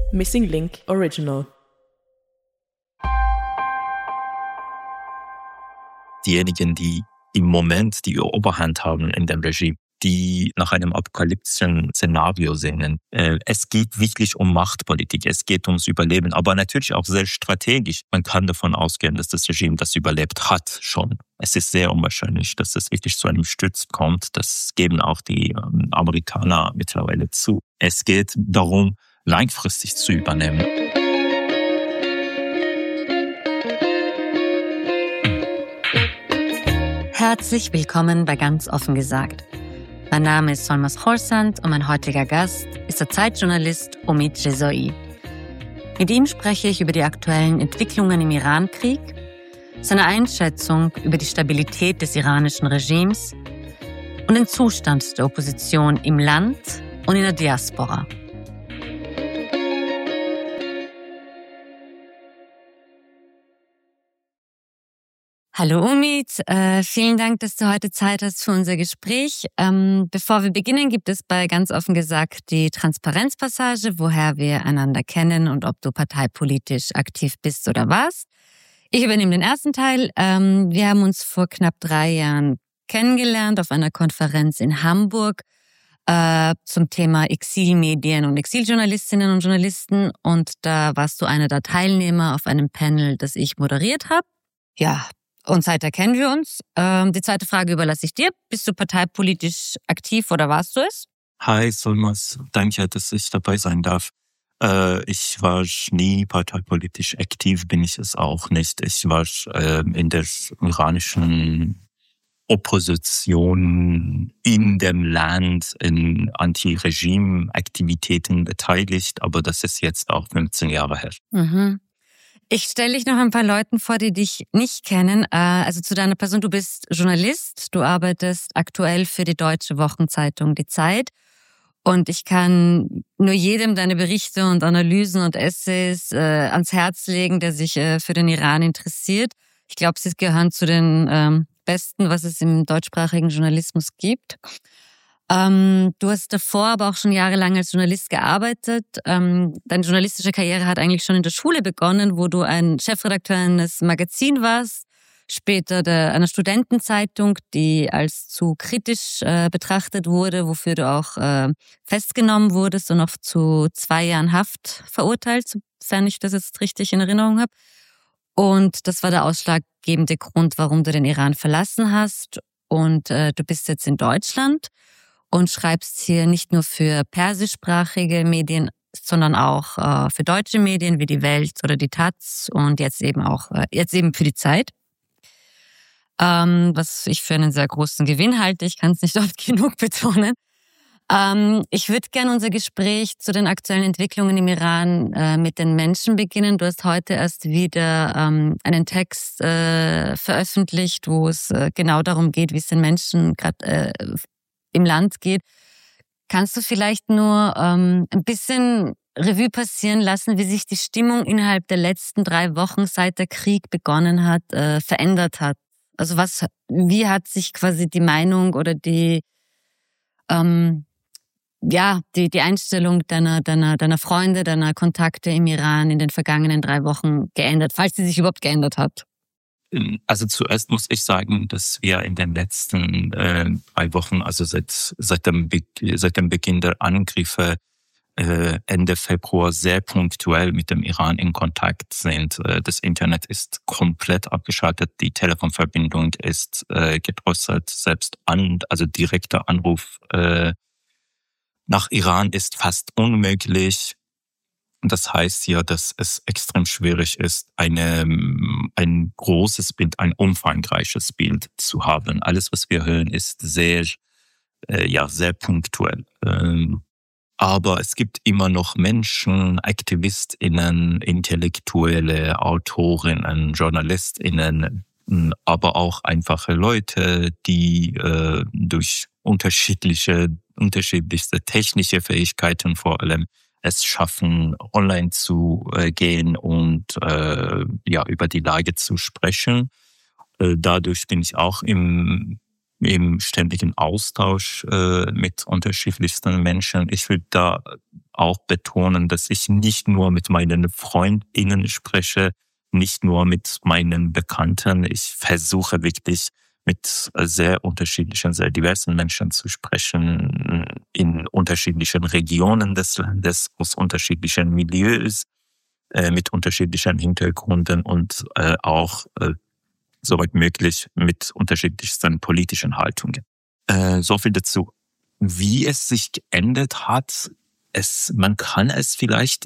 Missing Link Original. Diejenigen, die im Moment die Oberhand haben in dem Regime, die nach einem apokalyptischen Szenario sehen. Es geht wirklich um Machtpolitik, es geht ums Überleben, aber natürlich auch sehr strategisch. Man kann davon ausgehen, dass das Regime das überlebt hat schon. Es ist sehr unwahrscheinlich, dass es wirklich zu einem Sturz kommt. Das geben auch die Amerikaner mittlerweile zu. Es geht darum, langfristig zu übernehmen. Herzlich willkommen bei Ganz offen gesagt. Mein Name ist Solmaz Khorsand und mein heutiger Gast ist der Zeitjournalist Omid Rezai. Mit ihm spreche ich über die aktuellen Entwicklungen im Iran-Krieg, seine Einschätzung über die Stabilität des iranischen Regimes und den Zustand der Opposition im Land und in der Diaspora. Hallo Omid, vielen Dank, dass du heute Zeit hast für unser Gespräch. Bevor wir beginnen, gibt es bei Ganz offen gesagt die Transparenzpassage, woher wir einander kennen und ob du parteipolitisch aktiv bist oder warst. Ich übernehme den ersten Teil. Wir haben uns vor knapp 3 Jahren kennengelernt auf einer Konferenz in Hamburg zum Thema Exilmedien und Exiljournalistinnen und Journalisten. Und da warst du einer der Teilnehmer auf einem Panel, das ich moderiert habe. Ja. Und seither kennen wir uns. Die zweite Frage überlasse ich dir. Bist du parteipolitisch aktiv oder warst du es? Hi Solmaz, danke, dass ich dabei sein darf. Ich war nie parteipolitisch aktiv, bin ich es auch nicht. Ich war in der iranischen Opposition in dem Land in Anti-Regime-Aktivitäten beteiligt, aber das ist jetzt auch 15 Jahre her. Mhm. Ich stelle dich noch ein paar Leuten vor, die dich nicht kennen. Also zu deiner Person, du bist Journalist, du arbeitest aktuell für die deutsche Wochenzeitung Die Zeit. Und ich kann nur jedem deine Berichte und Analysen und Essays ans Herz legen, der sich für den Iran interessiert. Ich glaube, sie gehören zu den besten, was es im deutschsprachigen Journalismus gibt. Du hast davor aber auch schon jahrelang als Journalist gearbeitet. Deine journalistische Karriere hat eigentlich schon in der Schule begonnen, wo du ein Chefredakteur eines Magazins warst, später einer Studentenzeitung, die als zu kritisch betrachtet wurde, wofür du auch festgenommen wurdest und auch zu 2 Jahren Haft verurteilt, sofern ich das jetzt richtig in Erinnerung habe. Und das war der ausschlaggebende Grund, warum du den Iran verlassen hast. Und du bist jetzt in Deutschland und schreibst hier nicht nur für persischsprachige Medien, sondern auch für deutsche Medien wie die Welt oder die Taz und jetzt eben für die Zeit. Was ich für einen sehr großen Gewinn halte. Ich kann es nicht oft genug betonen. Ich würde gerne unser Gespräch zu den aktuellen Entwicklungen im Iran mit den Menschen beginnen. Du hast heute erst wieder einen Text veröffentlicht, wo es genau darum geht, wie es den Menschen gerade im Land geht. Kannst du vielleicht nur ein bisschen Revue passieren lassen, wie sich die Stimmung innerhalb der letzten 3 Wochen, seit der Krieg begonnen hat, verändert hat? Also wie hat sich quasi die Meinung oder die Einstellung deiner Freunde, deiner Kontakte im Iran in den vergangenen 3 Wochen geändert, falls sie sich überhaupt geändert hat? Also zuerst muss ich sagen, dass wir in den letzten 3 Wochen, also seit dem Beginn der Angriffe Ende Februar sehr punktuell mit dem Iran in Kontakt sind. Das Internet ist komplett abgeschaltet, die Telefonverbindung ist gedrosselt, also direkter Anruf nach Iran ist fast unmöglich. Das heißt ja, dass es extrem schwierig ist, ein großes Bild, ein umfangreiches Bild zu haben. Alles, was wir hören, ist sehr punktuell. Aber es gibt immer noch Menschen, AktivistInnen, Intellektuelle, Autorinnen, JournalistInnen, aber auch einfache Leute, die durch unterschiedlichste technische Fähigkeiten vor allem es schaffen, online zu gehen und über die Lage zu sprechen. Dadurch bin ich auch im ständigen Austausch mit unterschiedlichsten Menschen. Ich will da auch betonen, dass ich nicht nur mit meinen FreundInnen spreche, nicht nur mit meinen Bekannten. Ich versuche wirklich mit sehr unterschiedlichen, sehr diversen Menschen zu sprechen, in unterschiedlichen Regionen des Landes, aus unterschiedlichen Milieus, mit unterschiedlichen Hintergründen und auch, soweit möglich, mit unterschiedlichsten politischen Haltungen. So viel dazu. Wie es sich geändert hat, man kann vielleicht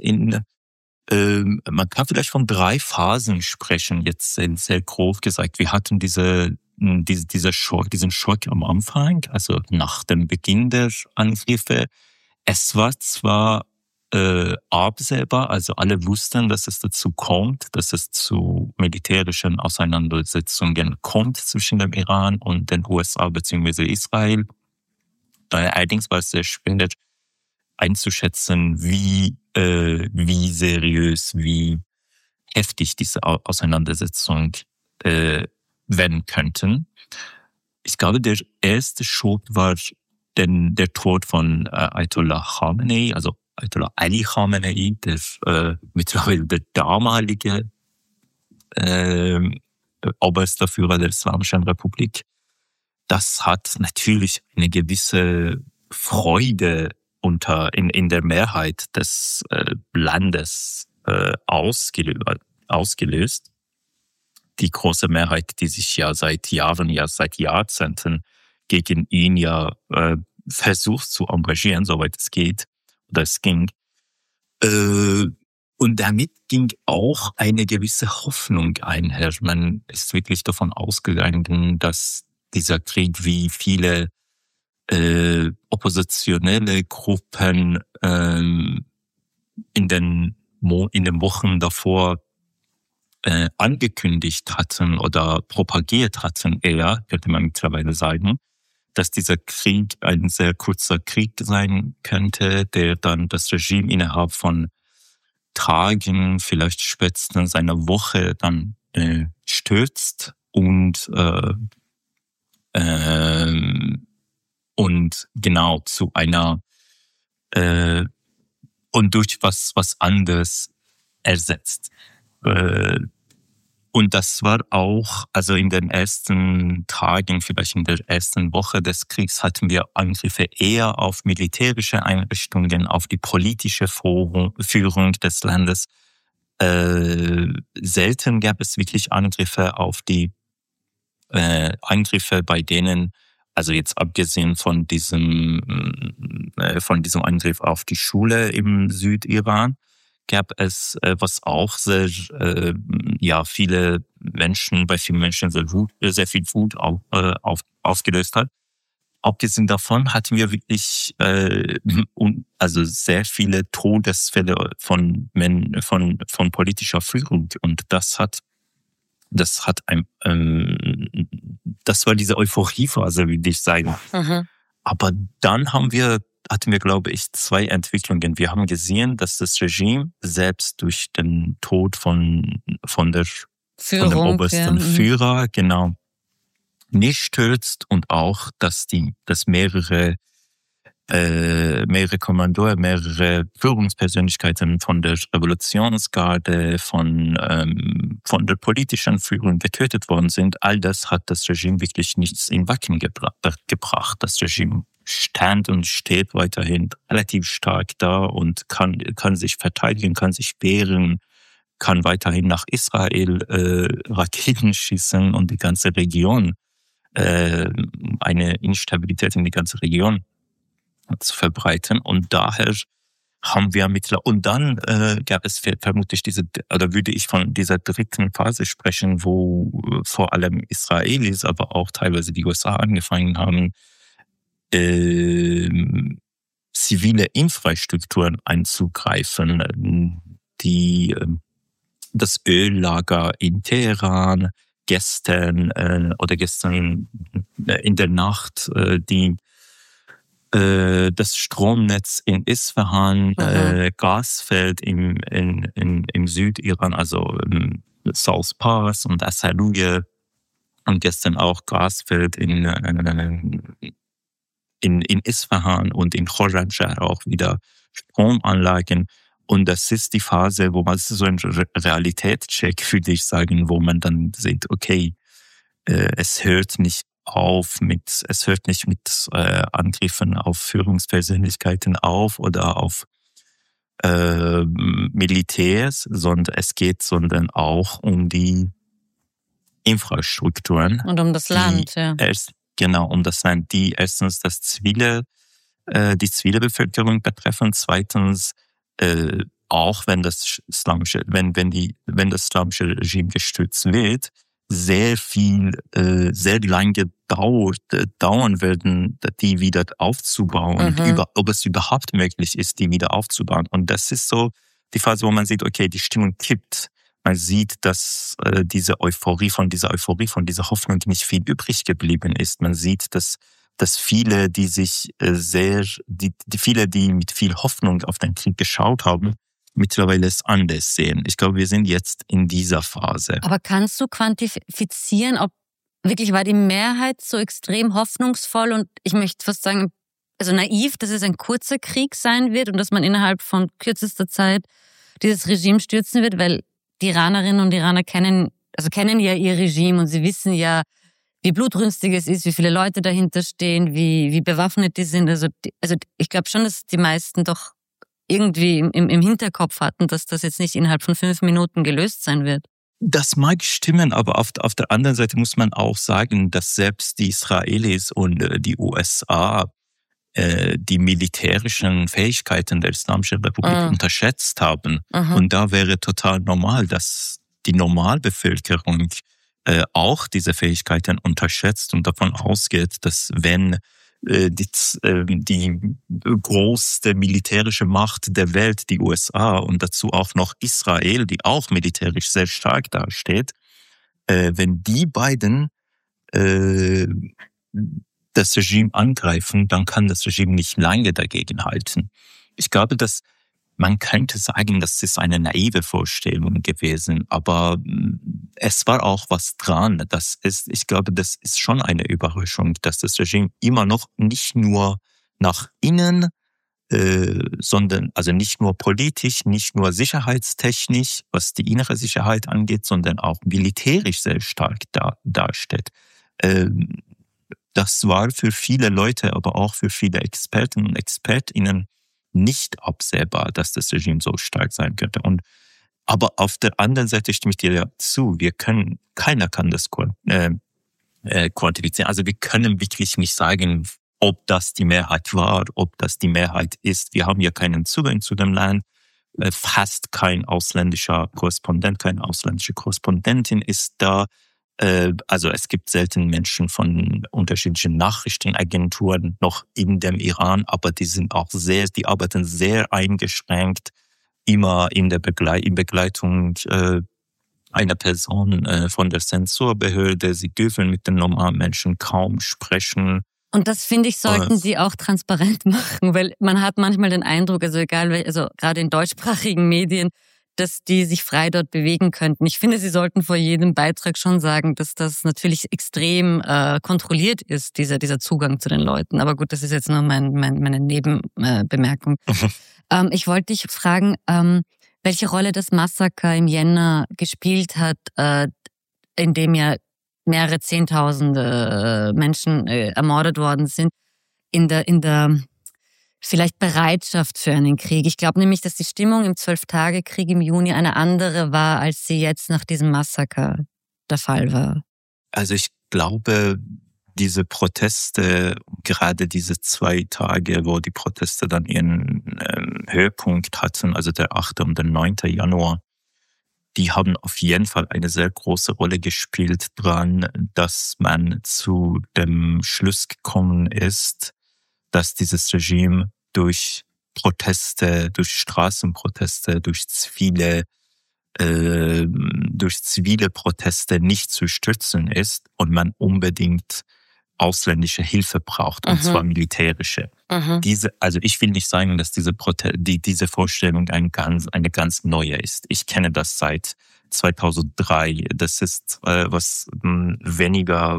von 3 Phasen sprechen, jetzt sehr grob gesagt. Wir hatten diesen Schock am Anfang, also nach dem Beginn der Angriffe. Es war zwar absehbar, also alle wussten, dass es dazu kommt, dass es zu militärischen Auseinandersetzungen kommt zwischen dem Iran und den USA bzw. Israel. Allerdings war es sehr schwer einzuschätzen, wie seriös, wie heftig diese Auseinandersetzung werden könnten. Ich glaube, der erste Schock war der Tod von Ayatollah Khamenei, also Ayatollah Ali Khamenei, der mittlerweile der damalige oberster Führer der Islamischen Republik. Das hat natürlich eine gewisse Freude in der Mehrheit des Landes ausgelöst. Die große Mehrheit, die sich ja seit Jahren, seit Jahrzehnten gegen ihn versucht zu engagieren, soweit es geht oder es ging. Und damit ging auch eine gewisse Hoffnung einher. Man ist wirklich davon ausgegangen, dass dieser Krieg, wie viele oppositionelle Gruppen in den Wochen davor angekündigt hatten oder propagiert hatten, könnte man mittlerweile sagen, dass dieser Krieg ein sehr kurzer Krieg sein könnte, der dann das Regime innerhalb von Tagen, vielleicht spätestens einer Woche dann stürzt und genau zu einer und durch was anderes ersetzt. Und das war auch, also in den ersten Tagen, vielleicht in der ersten Woche des Kriegs, hatten wir Angriffe eher auf militärische Einrichtungen, auf die politische Führung des Landes. Selten gab es wirklich Angriffe auf die Angriffe, bei denen, also jetzt abgesehen von diesem Angriff auf die Schule im Südiran, gab es, was auch bei vielen Menschen sehr viel Wut ausgelöst hat. Abgesehen davon hatten wir wirklich sehr viele Todesfälle von politischer Führung, und das war diese Euphoriephase, würde ich sagen. Mhm. Aber dann hatten wir, glaube ich, 2 Entwicklungen. Wir haben gesehen, dass das Regime selbst durch den Tod von dem obersten Führer, genau, nicht stürzt, und auch, dass mehrere Kommandeure, mehrere Führungspersönlichkeiten von der Revolutionsgarde, von der politischen Führung getötet worden sind. All das hat das Regime wirklich nichts in Wacken gebracht. Das Regime stand und steht weiterhin relativ stark da und kann sich verteidigen, kann sich wehren, kann weiterhin nach Israel Raketen schießen und die ganze Region, eine Instabilität in die ganze Region zu verbreiten. Und daher haben wir und dann gab es vermutlich würde ich von dieser dritten Phase sprechen, wo vor allem Israelis, aber auch teilweise die USA angefangen haben, zivile Infrastrukturen einzugreifen, das Öllager in Teheran, gestern in der Nacht, das Stromnetz in Isfahan, Gasfeld im Südiran, also South Pars und Asaluye, und gestern auch Gasfeld in Isfahan und in Khorramshahr auch wieder Stromanlagen. Und das ist die Phase, wo man so ein Realitätscheck, würde ich sagen, wo man dann sieht, okay, es hört nicht mit Angriffen auf Führungspersönlichkeiten auf oder auf Militärs, sondern es geht auch um die Infrastrukturen. Und um das Land, ja. Genau, um das Land, die erstens die zivile Bevölkerung betreffen, zweitens auch wenn das islamische Regime gestützt wird, sehr lange dauern werden, die wieder aufzubauen, ob es überhaupt möglich ist, die wieder aufzubauen. Und das ist so die Phase, wo man sieht, okay, die Stimmung kippt. Man sieht, dass diese Euphorie, von dieser Hoffnung nicht viel übrig geblieben ist. Man sieht, dass viele, die mit viel Hoffnung auf den Krieg geschaut haben, mittlerweile es anders sehen. Ich glaube, wir sind jetzt in dieser Phase. Aber kannst du quantifizieren, ob wirklich war die Mehrheit so extrem hoffnungsvoll und ich möchte fast sagen, also naiv, dass es ein kurzer Krieg sein wird und dass man innerhalb von kürzester Zeit dieses Regime stürzen wird, weil die Iranerinnen und Iraner kennen ja ihr Regime und sie wissen ja, wie blutrünstig es ist, wie viele Leute dahinter stehen, wie bewaffnet die sind. Also ich glaube schon, dass die meisten doch irgendwie im Hinterkopf hatten, dass das jetzt nicht innerhalb von 5 Minuten gelöst sein wird. Das mag stimmen, aber auf der anderen Seite muss man auch sagen, dass selbst die Israelis und die USA die militärischen Fähigkeiten der Islamischen Republik unterschätzt haben. Und da wäre total normal, dass die Normalbevölkerung auch diese Fähigkeiten unterschätzt und davon ausgeht, dass wenn die größte militärische Macht der Welt, die USA und dazu auch noch Israel, die auch militärisch sehr stark dasteht, wenn die beiden das Regime angreifen, dann kann das Regime nicht lange dagegen halten. Ich glaube, dass man könnte sagen, das ist eine naive Vorstellung gewesen, aber es war auch was dran. Ich glaube, das ist schon eine Überraschung, dass das Regime immer noch nicht nur nach innen, sondern also nicht nur politisch, nicht nur sicherheitstechnisch, was die innere Sicherheit angeht, sondern auch militärisch sehr stark dasteht. Das war für viele Leute, aber auch für viele Experten und Expertinnen nicht absehbar, dass das Regime so stark sein könnte. Aber auf der anderen Seite stimme ich dir ja zu. Keiner kann das quantifizieren. Also wir können wirklich nicht sagen, ob das die Mehrheit war, ob das die Mehrheit ist. Wir haben ja keinen Zugang zu dem Land. Fast kein ausländischer Korrespondent, keine ausländische Korrespondentin ist da. Also es gibt selten Menschen von unterschiedlichen Nachrichtenagenturen noch in dem Iran, aber die arbeiten sehr eingeschränkt, immer in Begleitung einer Person von der Zensurbehörde. Sie dürfen mit den normalen Menschen kaum sprechen. Und das, finde ich, sollten sie auch transparent machen, weil man hat manchmal den Eindruck, also gerade in deutschsprachigen Medien, dass die sich frei dort bewegen könnten. Ich finde, sie sollten vor jedem Beitrag schon sagen, dass das natürlich extrem kontrolliert ist, dieser Zugang zu den Leuten. Aber gut, das ist jetzt nur meine Nebenbemerkung. Ich wollte dich fragen, welche Rolle das Massaker im Jänner gespielt hat, in dem ja mehrere Zehntausende Menschen ermordet worden sind, in der vielleicht Bereitschaft für einen Krieg. Ich glaube nämlich, dass die Stimmung im 12-Tage-Krieg im Juni eine andere war, als sie jetzt nach diesem Massaker der Fall war. Also ich glaube, diese Proteste, gerade diese 2 Tage, wo die Proteste dann ihren Höhepunkt hatten, also der 8. und der 9. Januar, die haben auf jeden Fall eine sehr große Rolle gespielt dran, dass man zu dem Schluss gekommen ist, dass dieses Regime durch Proteste, durch Straßenproteste, durch zivile Proteste nicht zu stützen ist und man unbedingt ausländische Hilfe braucht, und zwar militärische. Also ich will nicht sagen, dass diese Vorstellung eine ganz neue ist. Ich kenne das seit 2003. Das ist was weniger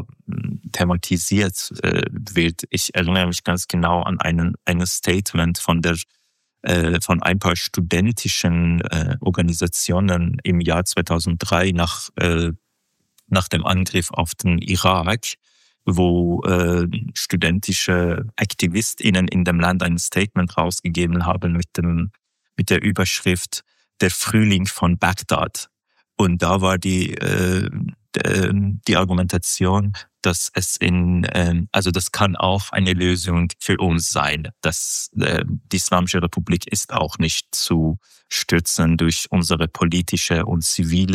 thematisiert wird. Ich erinnere mich ganz genau an ein Statement von der von ein paar studentischen Organisationen im Jahr 2003 nach dem Angriff auf den Irak, wo studentische AktivistInnen in dem Land ein Statement rausgegeben haben mit der Überschrift Der Frühling von Bagdad. Und da war die Argumentation, dass also das kann auch eine Lösung für uns sein. Dass die Islamische Republik ist auch nicht zu stürzen durch unsere politische und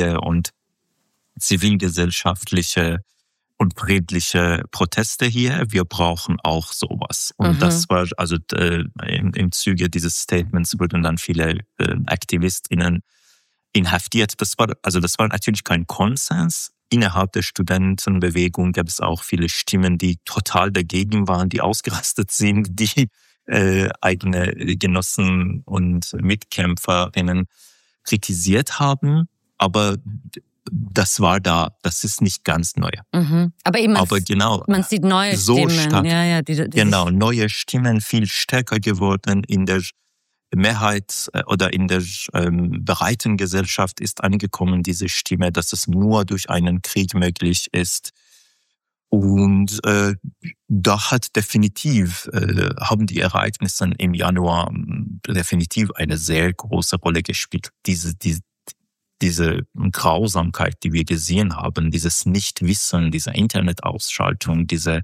zivilgesellschaftliche und friedliche Proteste hier. Wir brauchen auch sowas. Und das war, also im Zuge dieses Statements wurden dann viele AktivistInnen inhaftiert. Das war natürlich kein Konsens. Innerhalb der Studentenbewegung gab es auch viele Stimmen, die total dagegen waren, die ausgerastet sind, die eigene Genossen und Mitkämpferinnen kritisiert haben. Aber das war da. Das ist nicht ganz neu. Aber eben, genau, man sieht neue Stimmen. Genau, neue Stimmen, viel stärker geworden in der Mehrheit oder in der breiten Gesellschaft ist angekommen, diese Stimme, dass es nur durch einen Krieg möglich ist. Und da hat definitiv, haben die Ereignisse im Januar definitiv eine sehr große Rolle gespielt. Diese Grausamkeit, die wir gesehen haben, dieses Nichtwissen, diese Internetausschaltung, diese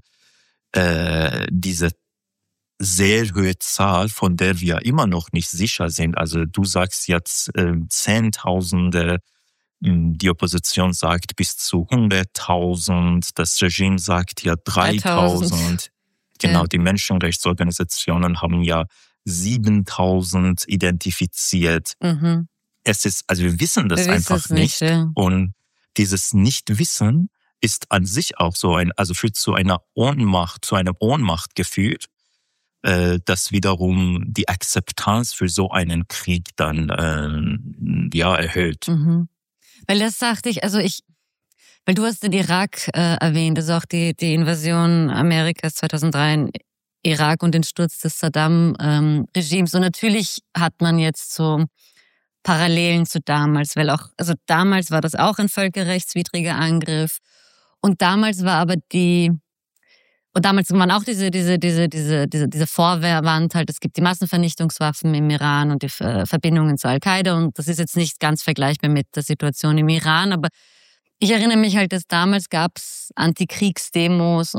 sehr hohe Zahl, von der wir immer noch nicht sicher sind. Also du sagst jetzt Zehntausende, die Opposition sagt bis zu 100.000, das Regime sagt ja 3.000. Genau, die Menschenrechtsorganisationen haben ja 7.000 identifiziert. Also wir wissen das einfach nicht. Ja. Und dieses Nichtwissen ist an sich auch führt zu einem Ohnmacht geführt, das wiederum die Akzeptanz für so einen Krieg dann erhöht. Weil das sagte ich, weil du hast den Irak erwähnt, also auch die Invasion Amerikas 2003 in Irak und den Sturz des Saddam-Regimes. Und natürlich hat man jetzt so Parallelen zu damals, weil damals war das auch ein völkerrechtswidriger Angriff und damals waren auch diese Vorwand halt, es gibt die Massenvernichtungswaffen im Iran und die Verbindungen zu Al-Qaida und das ist jetzt nicht ganz vergleichbar mit der Situation im Iran, aber ich erinnere mich halt, dass damals gab's Antikriegsdemos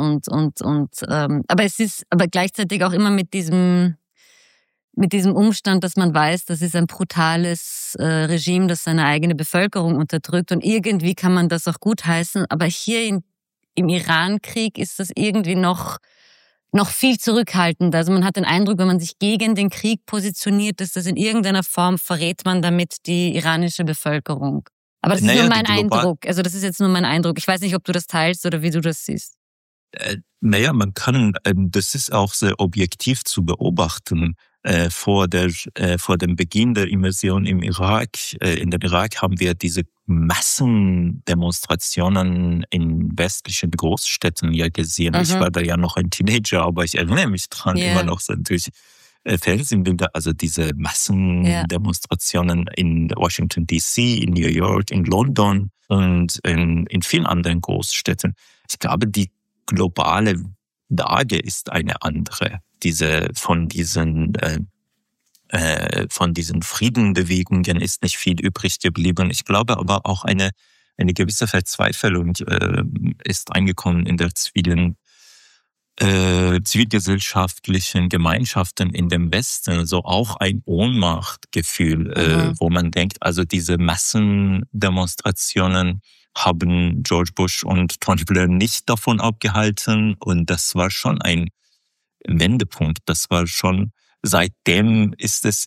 aber gleichzeitig auch immer mit diesem Umstand, dass man weiß, das ist ein brutales Regime, das seine eigene Bevölkerung unterdrückt und irgendwie kann man das auch gutheißen, aber hier im Iran-Krieg ist das irgendwie noch viel zurückhaltender. Also man hat den Eindruck, wenn man sich gegen den Krieg positioniert, dass das in irgendeiner Form verrät man damit die iranische Bevölkerung. Aber das ist nur mein Eindruck. Also das ist jetzt nur mein Eindruck. Ich weiß nicht, ob du das teilst oder wie du das siehst. Man kann, das ist auch sehr objektiv zu beobachten. Vor dem Beginn der Invasion in den Irak haben wir diese Massendemonstrationen in westlichen Großstädten ja gesehen. Ich war da ja noch ein Teenager, aber ich erinnere mich dran, immer noch so durch Fernsehbilder, also diese Massendemonstrationen in Washington D.C., in New York, in London und in vielen anderen Großstädten. Ich glaube, die globale Lage ist eine andere. Von diesen Friedenbewegungen ist nicht viel übrig geblieben. Ich glaube aber auch eine gewisse Verzweiflung ist eingekommen in der zivilgesellschaftlichen Gemeinschaften in dem Westen. Also auch ein Ohnmachtgefühl, wo man denkt, also diese Massendemonstrationen haben George Bush und Tony Blair nicht davon abgehalten. Und das war schon ein Wendepunkt. Das war schon, seitdem hat es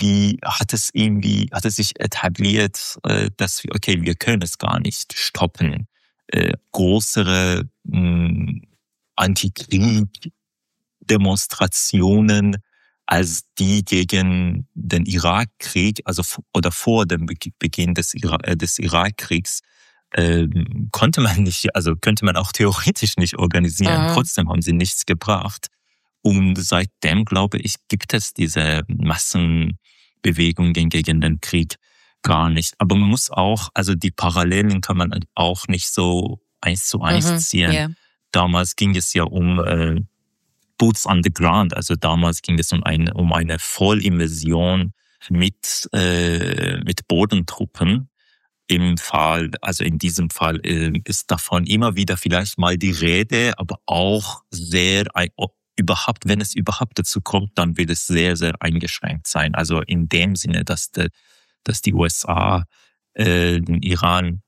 sich etabliert, dass wir können es gar nicht stoppen. Größere Antikrieg-Demonstrationen als die gegen den Irakkrieg, oder vor dem Beginn des Irakkriegs, könnte man auch theoretisch nicht organisieren. Trotzdem haben sie nichts gebracht. Und seitdem, glaube ich, gibt es diese Massenbewegungen gegen den Krieg gar nicht. Aber man muss auch, also die Parallelen kann man auch nicht so 1:1 ziehen. Yeah. Damals ging es ja um Boots on the ground. Also damals ging es um eine Vollimmersion mit Bodentruppen. In diesem Fall ist davon immer wieder vielleicht mal die Rede, aber auch wenn es überhaupt dazu kommt, dann wird es sehr, sehr eingeschränkt sein. Also in dem Sinne, dass die USA den Iran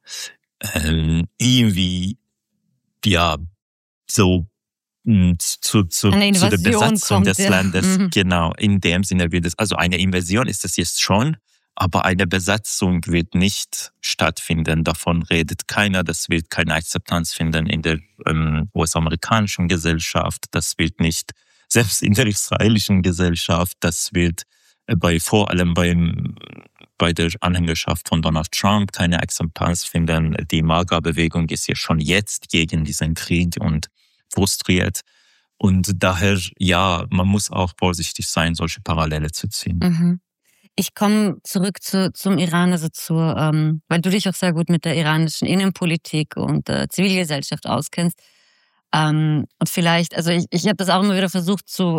irgendwie ja so zu der Besatzung des Landes, genau, in dem Sinne wird es, also eine Invasion ist es jetzt schon, aber eine Besatzung wird nicht stattfinden. Davon redet keiner. Das wird keine Akzeptanz finden in der US-amerikanischen Gesellschaft. Das wird nicht, selbst in der israelischen Gesellschaft, das wird vor allem bei der Anhängerschaft von Donald Trump keine Akzeptanz finden. Die MAGA-Bewegung ist ja schon jetzt gegen diesen Krieg und frustriert. Und daher, ja, man muss auch vorsichtig sein, solche Parallele zu ziehen. Mhm. Ich komme zurück zum Iran, also weil du dich auch sehr gut mit der iranischen Innenpolitik und Zivilgesellschaft auskennst. Und vielleicht, also ich habe das auch immer wieder versucht zu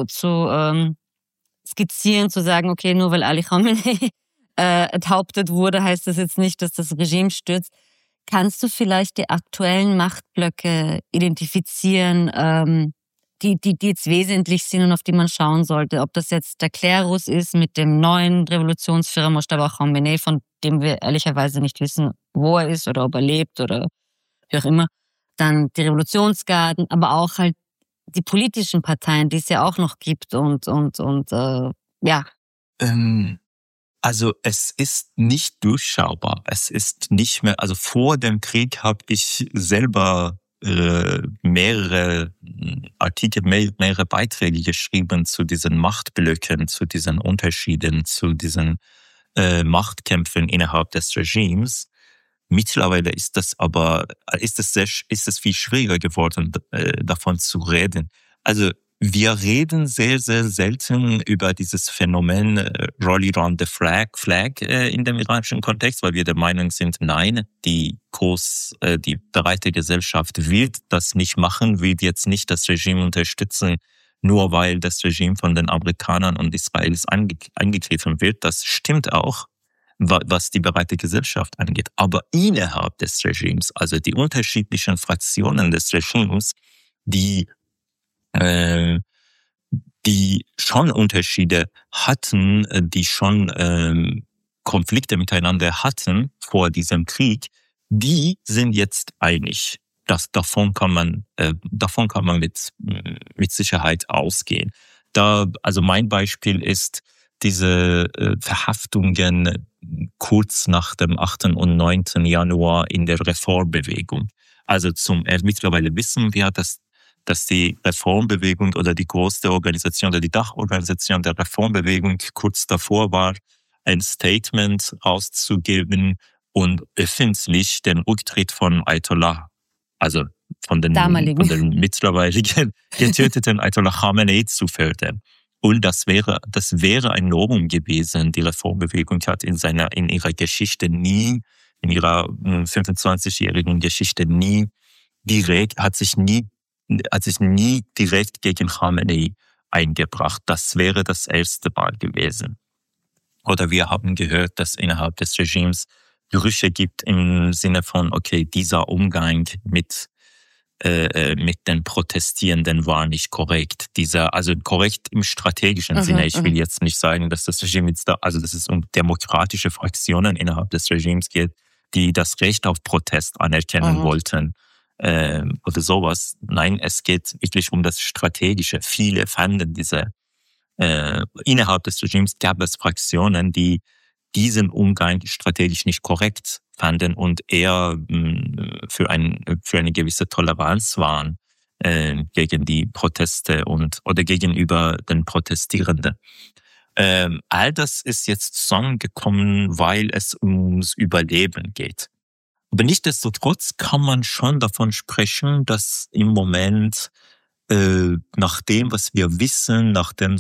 skizzieren, zu sagen, okay, nur weil Ali Khamenei enthauptet wurde, heißt das jetzt nicht, dass das Regime stürzt. Kannst du vielleicht die aktuellen Machtblöcke identifizieren, die jetzt wesentlich sind und auf die man schauen sollte? Ob das jetzt der Klerus ist mit dem neuen Revolutionsführer Mojtaba Khamenei, von dem wir ehrlicherweise nicht wissen, wo er ist oder ob er lebt oder wie auch immer. Dann die Revolutionsgarden, aber auch halt die politischen Parteien, die es ja auch noch gibt und ja. Also es ist nicht durchschaubar. Es ist nicht mehr, also vor dem Krieg habe ich selber mehrere Artikel, mehrere Beiträge geschrieben zu diesen Machtblöcken, zu diesen Unterschieden, zu diesen Machtkämpfen innerhalb des Regimes. Mittlerweile ist es viel schwieriger geworden, davon zu reden. Also wir reden sehr, sehr selten über dieses Phänomen Rally Round the Flag in dem iranischen Kontext, weil wir der Meinung sind, nein, die breite Gesellschaft wird das nicht machen, wird jetzt nicht das Regime unterstützen, nur weil das Regime von den Amerikanern und Israelis angegriffen wird. Das stimmt auch, was die breite Gesellschaft angeht. Aber innerhalb des Regimes, also die unterschiedlichen Fraktionen des Regimes, die schon Unterschiede hatten, die schon Konflikte miteinander hatten vor diesem Krieg, die sind jetzt einig. Davon kann man mit Sicherheit ausgehen. Also mein Beispiel ist diese Verhaftungen kurz nach dem 8. und 9. Januar in der Reformbewegung. Also mittlerweile wissen wir, dass die Reformbewegung oder die größte Organisation oder die Dachorganisation der Reformbewegung kurz davor war, ein Statement auszugeben und öffentlich den Rücktritt von Ayatollah, also von den mittlerweile getöteten Ayatollah Khamenei zu fördern. Und das wäre ein Novum gewesen. Die Reformbewegung hat in ihrer Geschichte nie, in ihrer 25-jährigen Geschichte hat sich nie direkt gegen Khamenei eingebracht. Das wäre das erste Mal gewesen. Oder wir haben gehört, dass innerhalb des Regimes Gerüchte gibt im Sinne von, okay, dieser Umgang mit den Protestierenden war nicht korrekt. Also korrekt im strategischen Sinne. Ich will jetzt nicht sagen, dass das Regime jetzt dass es um demokratische Fraktionen innerhalb des Regimes geht, die das Recht auf Protest anerkennen wollten. Oder sowas. Nein, es geht wirklich um das Strategische. Viele fanden innerhalb des Regimes gab es Fraktionen, die diesen Umgang strategisch nicht korrekt fanden und eher für eine gewisse Toleranz waren gegen die Proteste oder gegenüber den Protestierenden. All das ist jetzt zusammengekommen, weil es ums Überleben geht. Aber nichtsdestotrotz kann man schon davon sprechen, dass im Moment nach dem, was wir wissen, nach dem,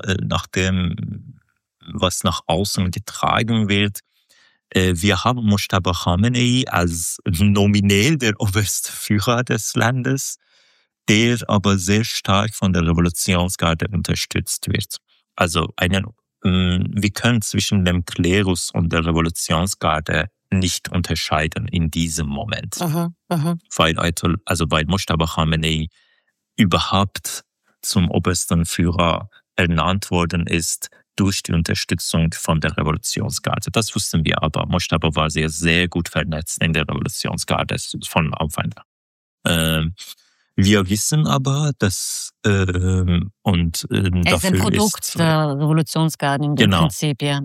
was nach außen getragen wird, wir haben Mojtaba Khamenei als nominell der oberste Führer des Landes, der aber sehr stark von der Revolutionsgarde unterstützt wird. Also wir können zwischen dem Klerus und der Revolutionsgarde nicht unterscheiden in diesem Moment. Aha. Weil Mojtaba Khamenei überhaupt zum obersten Führer ernannt worden ist durch die Unterstützung von der Revolutionsgarde. Das wussten wir aber. Mojtaba war sehr, sehr gut vernetzt in der Revolutionsgarde von Anfang an. Wir wissen aber, dass Er ist ein Produkt der Revolutionsgarde im Prinzip, ja.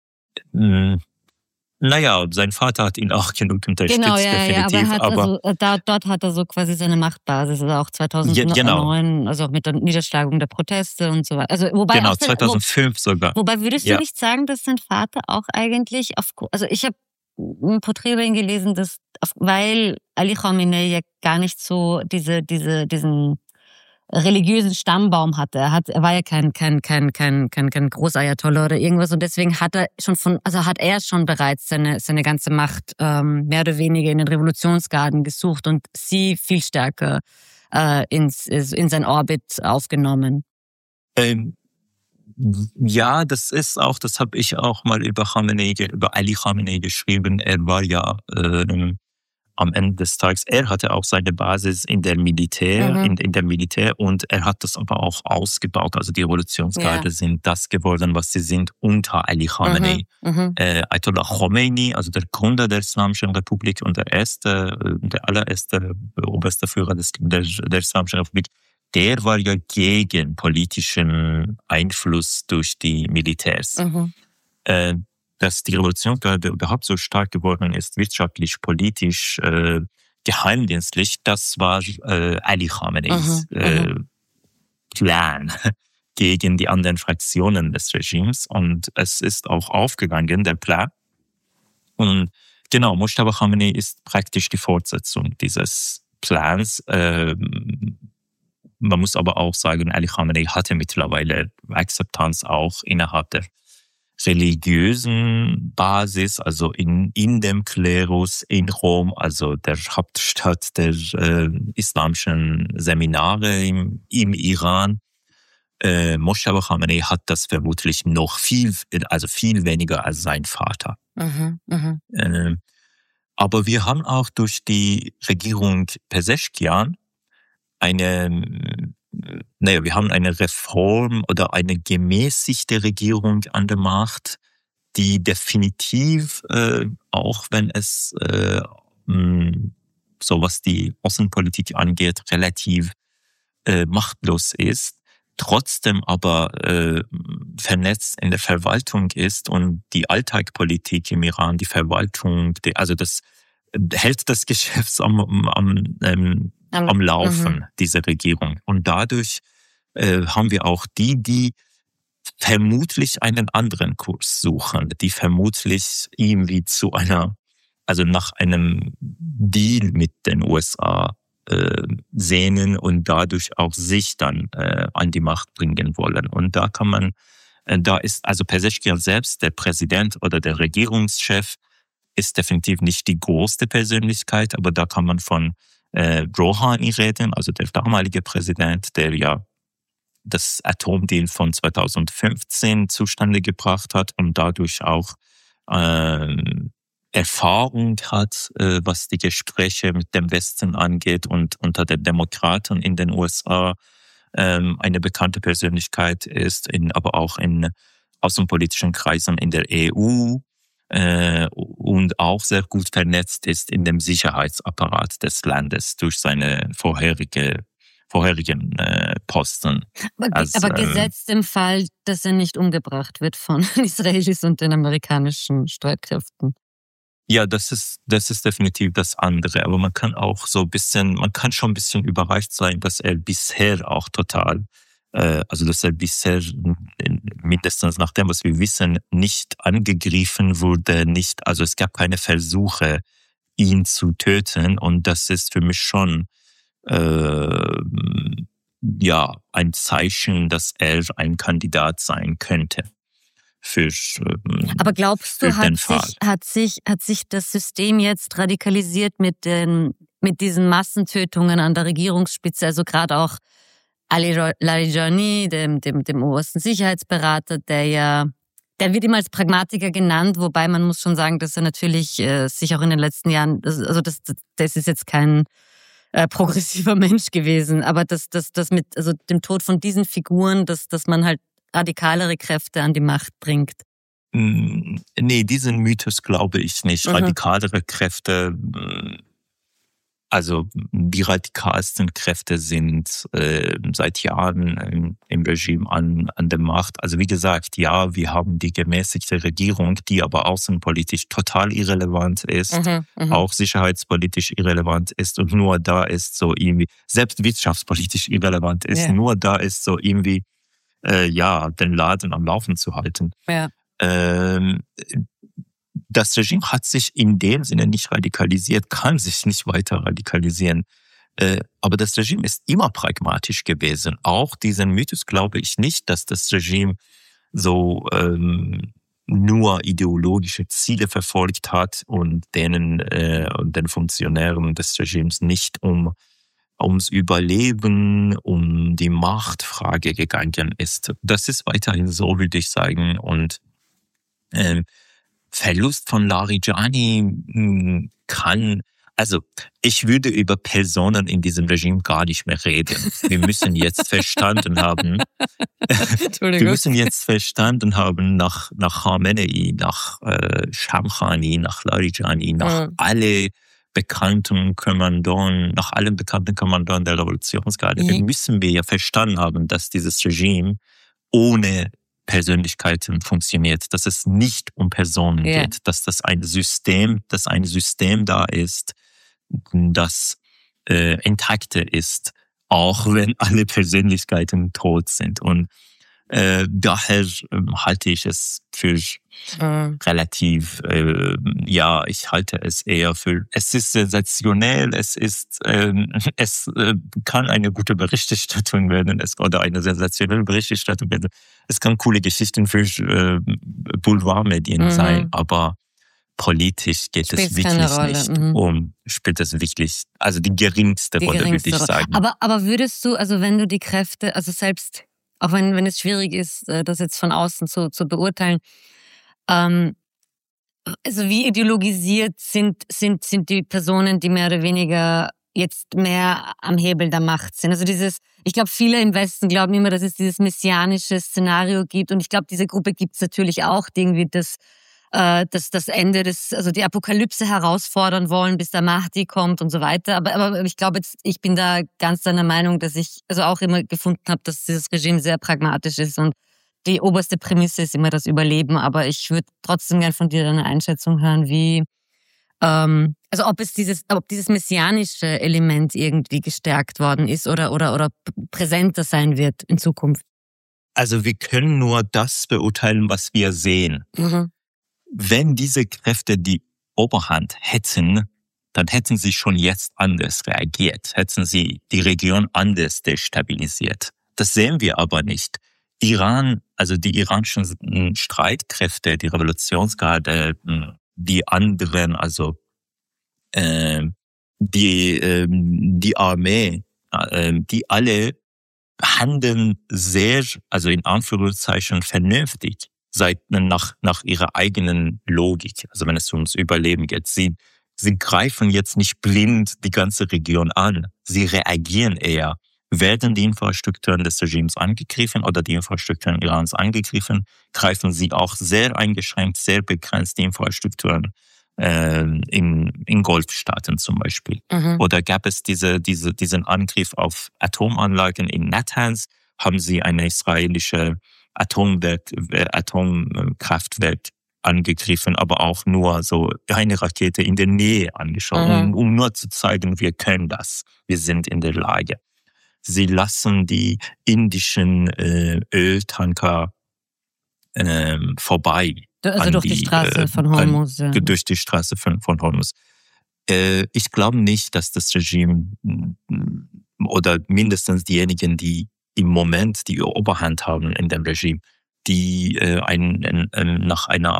Naja, sein Vater hat ihn auch genug unterstützt, genau, definitiv. Aber dort hat er so quasi seine Machtbasis, also auch 2009, genau. Also auch mit der Niederschlagung der Proteste und so weiter. Also, wobei genau, 2005 sogar. Wobei würdest du nicht sagen, dass sein Vater auch eigentlich also ich habe ein Porträt über ihn gelesen, weil Ali Khamenei ja gar nicht so diesen religiösen Stammbaum hatte. Er war ja kein Großayatollah oder irgendwas und deswegen hat er schon bereits seine ganze Macht mehr oder weniger in den Revolutionsgarden gesucht und sie viel stärker in sein Orbit aufgenommen. Ja, das habe ich auch mal über Ali Khamenei geschrieben. Er war ja am Ende des Tages, er hatte auch seine Basis in der Militär, in der Militär und er hat das aber auch ausgebaut. Also die Revolutionsgarde sind das geworden, was sie sind unter Ali Khamenei. Ayatollah Khomeini, also der Gründer der Islamischen Republik und der allererste oberste Führer der Islamischen Republik, der war ja gegen politischen Einfluss durch die Militärs. Dass die Revolutionsgarde überhaupt so stark geworden ist, wirtschaftlich, politisch, geheimdienstlich, das war Ali Khameneis Plan gegen die anderen Fraktionen des Regimes. Und es ist auch aufgegangen, der Plan. Und genau, Mojtaba Khamenei ist praktisch die Fortsetzung dieses Plans. Man muss aber auch sagen, Ali Khamenei hatte mittlerweile Akzeptanz auch innerhalb der religiösen Basis, also in dem Klerus in Rom, also der Hauptstadt der islamischen Seminare im Iran. Mojtaba Khamenei hat das vermutlich noch viel weniger als sein Vater. Aber wir haben auch durch die Regierung Pezeshkian wir haben eine Reform oder eine gemäßigte Regierung an der Macht, die definitiv, auch wenn es so was die Außenpolitik angeht, relativ machtlos ist, trotzdem aber vernetzt in der Verwaltung ist und die Alltagspolitik im Iran, die Verwaltung, das hält das Geschäft am Laufen, diese Regierung. Und dadurch haben wir auch die vermutlich einen anderen Kurs suchen, die vermutlich irgendwie nach einem Deal mit den USA sehnen und dadurch auch sich dann an die Macht bringen wollen. Und da ist also Pezeshkian selbst, der Präsident oder der Regierungschef, ist definitiv nicht die größte Persönlichkeit, aber da kann man von Rouhani reden, also der damalige Präsident, der ja das Atomdeal von 2015 zustande gebracht hat und dadurch auch Erfahrung hat, was die Gespräche mit dem Westen angeht und unter den Demokraten in den USA eine bekannte Persönlichkeit ist, aber auch in außenpolitischen Kreisen in der EU und auch sehr gut vernetzt ist in dem Sicherheitsapparat des Landes durch seine vorherigen Posten. Aber gesetzt im Fall, dass er nicht umgebracht wird von Israelis und den amerikanischen Streitkräften. Ja, das ist definitiv das andere. Aber man kann schon ein bisschen überrascht sein, dass er bisher auch mindestens nach dem, was wir wissen, nicht angegriffen wurde, es gab keine Versuche, ihn zu töten. Und das ist für mich schon ein Zeichen, dass er ein Kandidat sein könnte. Aber glaubst du, hat sich das System jetzt radikalisiert mit diesen Massentötungen an der Regierungsspitze, also gerade auch Ali Larijani, dem obersten Sicherheitsberater, der wird immer als Pragmatiker genannt, wobei man muss schon sagen, dass er natürlich sich auch in den letzten Jahren, also das ist jetzt kein progressiver Mensch gewesen, aber das mit also dem Tod von diesen Figuren, dass man halt radikalere Kräfte an die Macht bringt. Nee, diesen Mythos glaube ich nicht. Radikalere Kräfte, also die radikalsten Kräfte sind seit Jahren im Regime an der Macht. Also wie gesagt, ja, wir haben die gemäßigte Regierung, die aber außenpolitisch total irrelevant ist, auch sicherheitspolitisch irrelevant ist und nur da ist so irgendwie, selbst wirtschaftspolitisch irrelevant ist, nur da ist so irgendwie, den Laden am Laufen zu halten. Ja. Das Regime hat sich in dem Sinne nicht radikalisiert, kann sich nicht weiter radikalisieren. Aber das Regime ist immer pragmatisch gewesen. Auch diesen Mythos glaube ich nicht, dass das Regime so nur ideologische Ziele verfolgt hat und den Funktionären des Regimes nicht ums Überleben, um die Machtfrage gegangen ist. Das ist weiterhin so, würde ich sagen. Und Verlust von Larijani ich würde über Personen in diesem Regime gar nicht mehr reden. Wir müssen jetzt verstanden haben, nach Khamenei, nach Shamkhani, nach Larijani, nach allen bekannten Kommandoren der Revolutionsgarde, müssen wir ja verstanden haben, dass dieses Regime ohne Persönlichkeiten funktioniert, dass es nicht um Personen geht, dass das ein System da ist, das intakte ist, auch wenn alle Persönlichkeiten tot sind. Und daher halte ich es für relativ, ich halte es eher für, es ist sensationell, es kann eine gute Berichterstattung werden, oder eine sensationelle Berichterstattung werden. Es kann coole Geschichten für Boulevardmedien sein, aber politisch geht es wirklich nicht spielt es wirklich, also die geringste Rolle, würde ich sagen. Aber würdest du, also wenn du die Kräfte, also selbst, auch wenn es schwierig ist, das jetzt von außen zu beurteilen, also wie ideologisiert sind die Personen, die mehr oder weniger jetzt mehr am Hebel der Macht sind? Also ich glaube, viele im Westen glauben immer, dass es dieses messianische Szenario gibt, und ich glaube, diese Gruppe gibt es natürlich auch, die irgendwie das Ende also die Apokalypse herausfordern wollen, bis der Mahdi kommt und so weiter. Aber ich glaube jetzt, ich bin da ganz deiner Meinung, dass ich also auch immer gefunden habe, dass dieses Regime sehr pragmatisch ist und die oberste Prämisse ist immer das Überleben. Aber ich würde trotzdem gern von dir eine Einschätzung hören, wie, also ob dieses messianische Element irgendwie gestärkt worden ist oder präsenter sein wird in Zukunft. Also wir können nur das beurteilen, was wir sehen. Wenn diese Kräfte die Oberhand hätten, dann hätten sie schon jetzt anders reagiert, hätten sie die Region anders destabilisiert. Das sehen wir aber nicht. Iran, also die iranischen Streitkräfte, die Revolutionsgarde, die anderen, also die Armee, die alle handeln sehr, also in Anführungszeichen vernünftig, nach ihrer eigenen Logik. Also wenn es ums Überleben geht. Sie greifen jetzt nicht blind die ganze Region an. Sie reagieren eher. Werden die Infrastrukturen des Regimes angegriffen oder die Infrastrukturen Irans angegriffen, greifen sie auch sehr eingeschränkt, sehr begrenzt die Infrastrukturen in Golfstaaten zum Beispiel. Oder gab es diesen Angriff auf Atomanlagen in Natanz, haben sie eine israelische Atomkraftwerk angegriffen, aber auch nur so eine Rakete in der Nähe angeschaut, um nur zu zeigen, wir können das, wir sind in der Lage. Sie lassen die indischen Öltanker vorbei. Also durch die Straße von Hormuz. Durch die Straße von Hormuz. Ich glaube nicht, dass das Regime oder mindestens diejenigen, die im Moment die Oberhand haben in dem Regime, die nach einem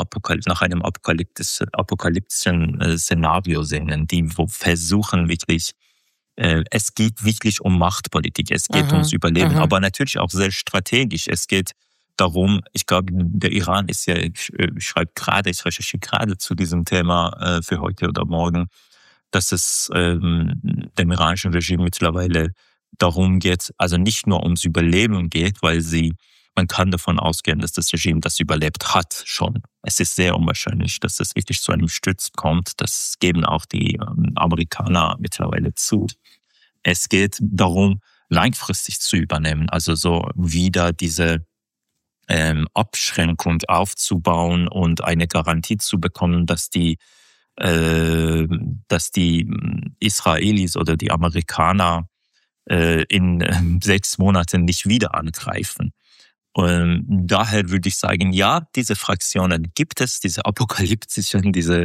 apokalyptischen Szenario sehen, die versuchen wirklich, es geht wirklich um Machtpolitik, es geht ums Überleben, aber natürlich auch sehr strategisch. Es geht darum, ich glaube, der Iran ist ja, ich recherchiere gerade zu diesem Thema für heute oder morgen, dass es dem iranischen Regime mittlerweile darum geht, also nicht nur ums Überleben geht, weil man kann davon ausgehen, dass das Regime das überlebt hat schon. Es ist sehr unwahrscheinlich, dass es wirklich zu einem Sturz kommt. Das geben auch die Amerikaner mittlerweile zu. Es geht darum, langfristig zu übernehmen, also so wieder diese Abschränkung aufzubauen und eine Garantie zu bekommen, dass die Israelis oder die Amerikaner in 6 Monaten nicht wieder angreifen. Und daher würde ich sagen, ja, diese Fraktionen gibt es, diese apokalyptischen, diese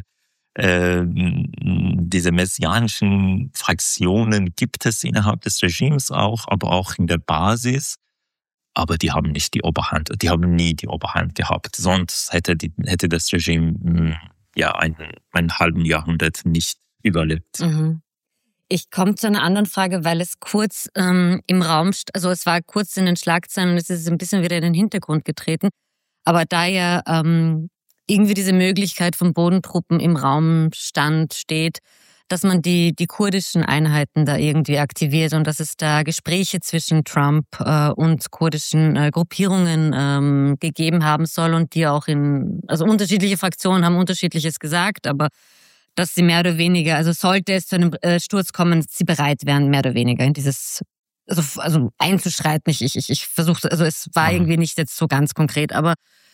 messianischen Fraktionen gibt es innerhalb des Regimes auch, aber auch in der Basis. Aber die haben nicht die Oberhand, die haben nie die Oberhand gehabt. Sonst hätte das Regime einen halben Jahrhundert nicht überlebt. Mhm. Ich komme zu einer anderen Frage, weil es kurz im Raum, also es war kurz in den Schlagzeilen und es ist ein bisschen wieder in den Hintergrund getreten. Aber da ja irgendwie diese Möglichkeit von Bodentruppen im Raum steht, dass man die kurdischen Einheiten da irgendwie aktiviert und dass es da Gespräche zwischen Trump und kurdischen Gruppierungen gegeben haben soll und die auch also unterschiedliche Fraktionen haben Unterschiedliches gesagt, aber dass sie mehr oder weniger, also sollte es zu einem Sturz kommen, sie bereit wären, mehr oder weniger in dieses, also einzuschreiten. Ich versuche, also es war irgendwie nicht jetzt so ganz konkret, aber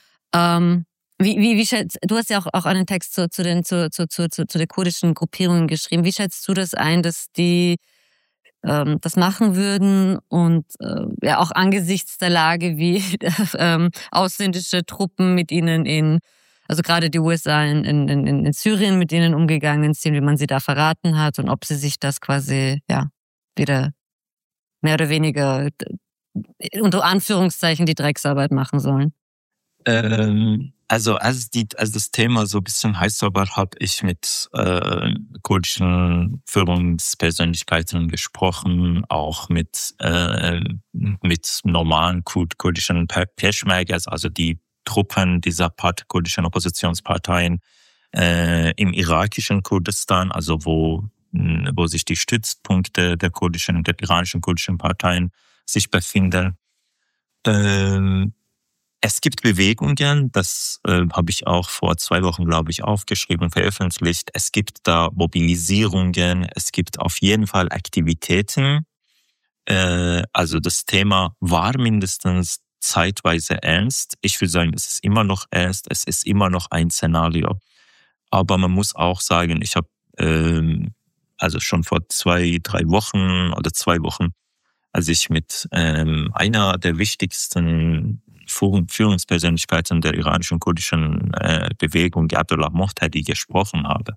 wie schätzt, du hast ja auch einen Text zu den kurdischen Gruppierungen geschrieben. Wie schätzt du das ein, dass die das machen würden und ja auch angesichts der Lage, wie ausländische Truppen mit ihnen also gerade die USA in Syrien mit ihnen umgegangen sind, wie man sie da verraten hat und ob sie sich das quasi wieder mehr oder weniger unter Anführungszeichen die Drecksarbeit machen sollen? Also als das Thema so ein bisschen heißer war, habe ich mit kurdischen Führungspersönlichkeiten gesprochen, auch mit normalen kurdischen Peschmergas, also die Truppen dieser kurdischen Oppositionsparteien im irakischen Kurdistan, also wo sich die Stützpunkte der iranischen kurdischen Parteien sich befinden. Es gibt Bewegungen, das habe ich auch vor 2 Wochen, glaube ich, aufgeschrieben und veröffentlicht. Es gibt da Mobilisierungen, es gibt auf jeden Fall Aktivitäten. Also das Thema war mindestens zeitweise ernst. Ich würde sagen, es ist immer noch ernst, es ist immer noch ein Szenario. Aber man muss auch sagen, ich habe also schon vor 2-3 Wochen oder 2 Wochen, als ich mit einer der wichtigsten Führungspersönlichkeiten der iranischen kurdischen Bewegung, Abdullah Mohtadi, gesprochen habe.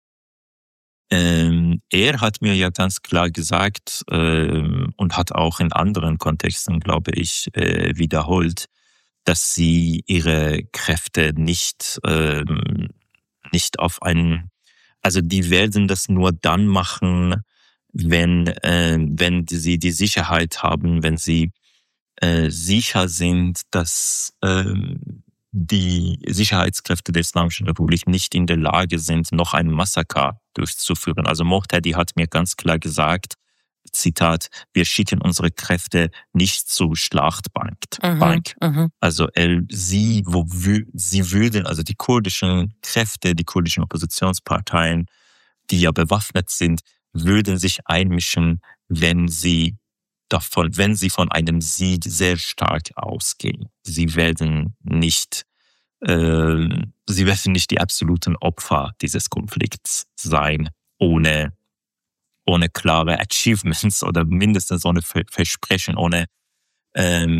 Er hat mir ja ganz klar gesagt und hat auch in anderen Kontexten, glaube ich, wiederholt, dass sie ihre Kräfte nicht auf also die werden das nur dann machen, wenn sie die Sicherheit haben, wenn sie sicher sind, dass die Sicherheitskräfte der Islamischen Republik nicht in der Lage sind, noch ein Massaker durchzuführen. Also Mohtadi hat mir ganz klar gesagt, Zitat, wir schicken unsere Kräfte nicht zur Schlachtbank. Also sie würden, also die kurdischen Kräfte, die kurdischen Oppositionsparteien, die ja bewaffnet sind, würden sich einmischen, wenn sie von einem Sieg sehr stark ausgehen. Sie werden nicht die absoluten Opfer dieses Konflikts sein, ohne klare Achievements oder mindestens ohne Versprechen, ohne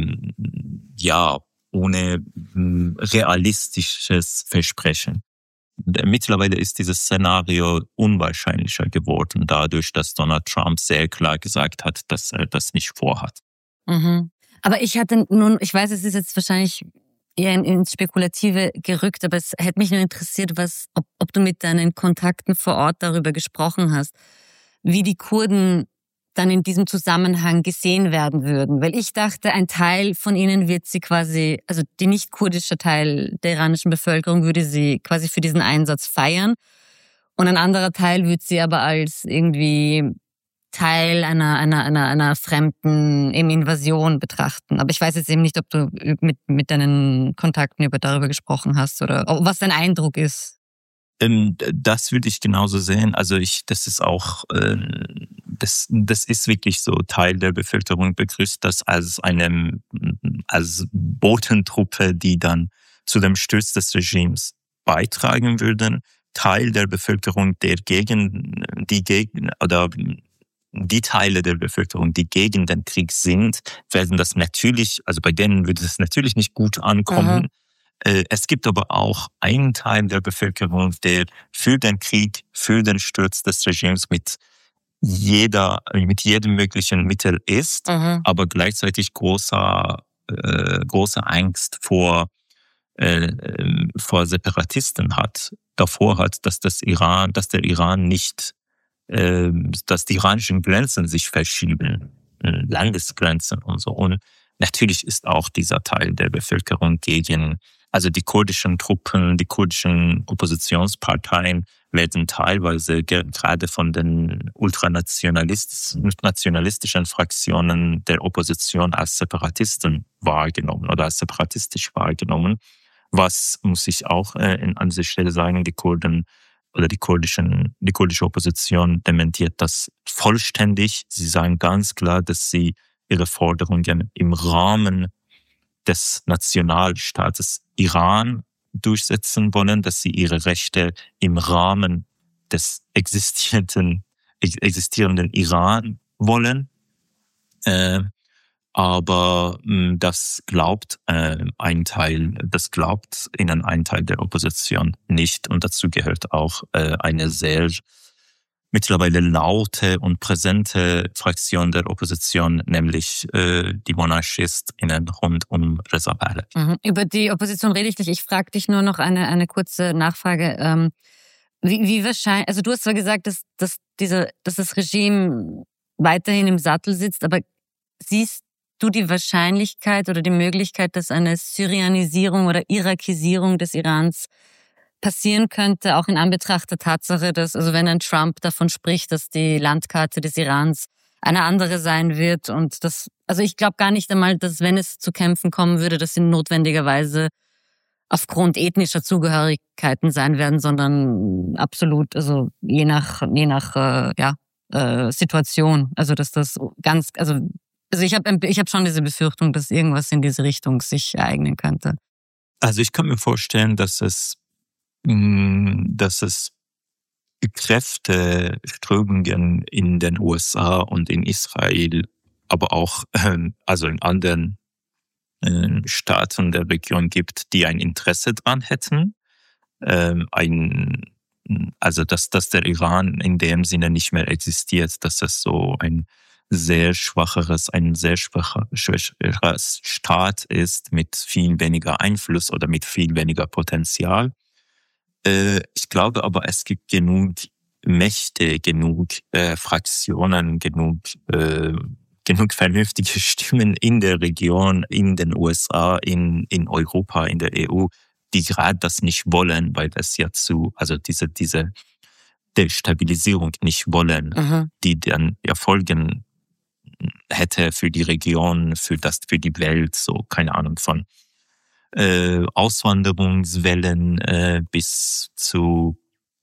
realistisches Versprechen. mittlerweile ist dieses Szenario unwahrscheinlicher geworden, dadurch, dass Donald Trump sehr klar gesagt hat, dass er das nicht vorhat. Mhm. Aber ich weiß, es ist jetzt wahrscheinlich eher ins Spekulative gerückt, aber es hätte mich nur interessiert, ob du mit deinen Kontakten vor Ort darüber gesprochen hast, wie die Kurden dann in diesem Zusammenhang gesehen werden würden. Weil ich dachte, ein Teil von ihnen wird sie quasi, also die nicht-kurdische Teil der iranischen Bevölkerung würde sie quasi für diesen Einsatz feiern. Und ein anderer Teil würde sie aber als irgendwie Teil einer fremden Invasion betrachten. Aber ich weiß jetzt eben nicht, ob du mit deinen Kontakten darüber gesprochen hast oder was dein Eindruck ist. Das würde ich genauso sehen. Also das ist auch, das ist wirklich so, Teil der Bevölkerung begrüßt das als Bodentruppe, die dann zu dem Sturz des Regimes beitragen würden. Teil der Bevölkerung, die Teile der Bevölkerung, die gegen den Krieg sind, werden das natürlich, also bei denen würde es natürlich nicht gut ankommen. Mhm. Es gibt aber auch einen Teil der Bevölkerung, der für den Krieg, für den Sturz des Regimes mit jedem möglichen Mittel ist, aber gleichzeitig große Angst vor Separatisten davor hat, dass die iranischen Grenzen sich verschieben, Landesgrenzen und so. Und natürlich ist auch dieser Teil der Bevölkerung also die kurdischen Truppen, die kurdischen Oppositionsparteien werden teilweise gerade von den ultranationalistischen Fraktionen der Opposition als Separatisten wahrgenommen oder als separatistisch wahrgenommen. Was, muss ich auch an dieser Stelle sagen, die Kurden oder die kurdische Opposition dementiert das vollständig. Sie sagen ganz klar, dass sie ihre Forderungen im Rahmen des Nationalstaates Iran durchsetzen wollen, dass sie ihre Rechte im Rahmen des existierenden Iran wollen. Aber das glaubt ihnen ein Teil der Opposition nicht. Und dazu gehört auch eine sehr mittlerweile laute und präsente Fraktion der Opposition, nämlich die MonarchistInnen rund um Reza Pahlavi. Über die Opposition rede ich nicht. Ich frage dich nur noch eine kurze Nachfrage. Wie wahrscheinlich, also du hast zwar gesagt, dass das Regime weiterhin im Sattel sitzt, aber siehst du die Wahrscheinlichkeit oder die Möglichkeit, dass eine Syrianisierung oder Irakisierung des Irans passieren könnte, auch in Anbetracht der Tatsache, dass, also wenn ein Trump davon spricht, dass die Landkarte des Irans eine andere sein wird und das, also ich glaube gar nicht einmal, dass wenn es zu Kämpfen kommen würde, dass sie notwendigerweise aufgrund ethnischer Zugehörigkeiten sein werden, sondern absolut, also je nach Situation, also dass das ganz, also ich habe schon diese Befürchtung, dass irgendwas in diese Richtung sich ereignen könnte. Also ich kann mir vorstellen, dass es Kräfteströmungen in den USA und in Israel, aber auch also in anderen Staaten der Region gibt, die ein Interesse dran hätten, also dass der Iran in dem Sinne nicht mehr existiert, dass es so ein sehr schwacher Staat ist mit viel weniger Einfluss oder mit viel weniger Potenzial. Ich glaube aber, es gibt genug Mächte, genug Fraktionen, genug vernünftige Stimmen in der Region, in den USA, in Europa, in der EU, die gerade das nicht wollen, weil das ja diese Destabilisierung nicht wollen, die dann Folgen hätte für die Region, für die Welt, so keine Ahnung von Auswanderungswellen bis zu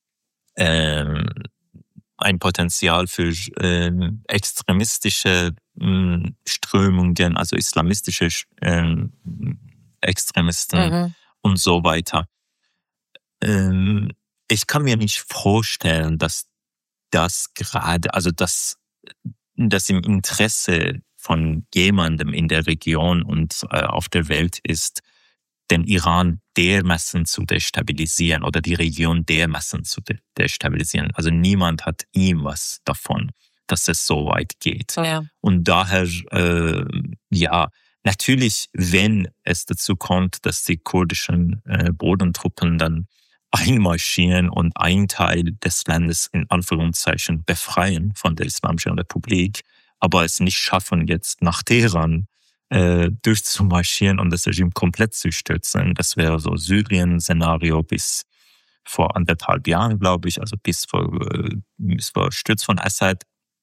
ein Potenzial für extremistische Strömungen, also islamistische Extremisten und so weiter. Ich kann mir nicht vorstellen, dass das gerade, also dass im Interesse von jemandem in der Region und auf der Welt ist, den Iran dermaßen zu destabilisieren oder die Region dermaßen zu destabilisieren. Also niemand hat ihm was davon, dass es so weit geht. Ja. Und daher, natürlich, wenn es dazu kommt, dass die kurdischen Bodentruppen dann einmarschieren und einen Teil des Landes in Anführungszeichen befreien von der Islamischen Republik, aber es nicht schaffen, jetzt nach Teheran durchzumarschieren und das Regime komplett zu stürzen. Das wäre so Syrien-Szenario bis vor 1,5 Jahren, glaube ich, also bis vor Sturz von Assad.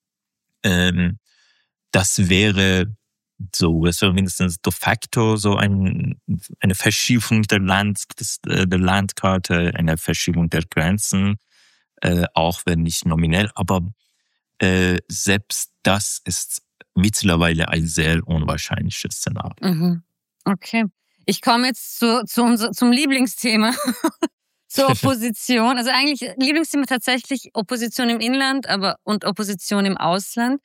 Das wäre mindestens de facto so eine Verschiebung der Landkarte, eine Verschiebung der Grenzen, auch wenn nicht nominell, aber selbst das ist mittlerweile ein sehr unwahrscheinliches Szenario. Mhm. Okay. Ich komme jetzt zum Lieblingsthema, zur Opposition. Also eigentlich Lieblingsthema tatsächlich Opposition im Inland, und Opposition im Ausland.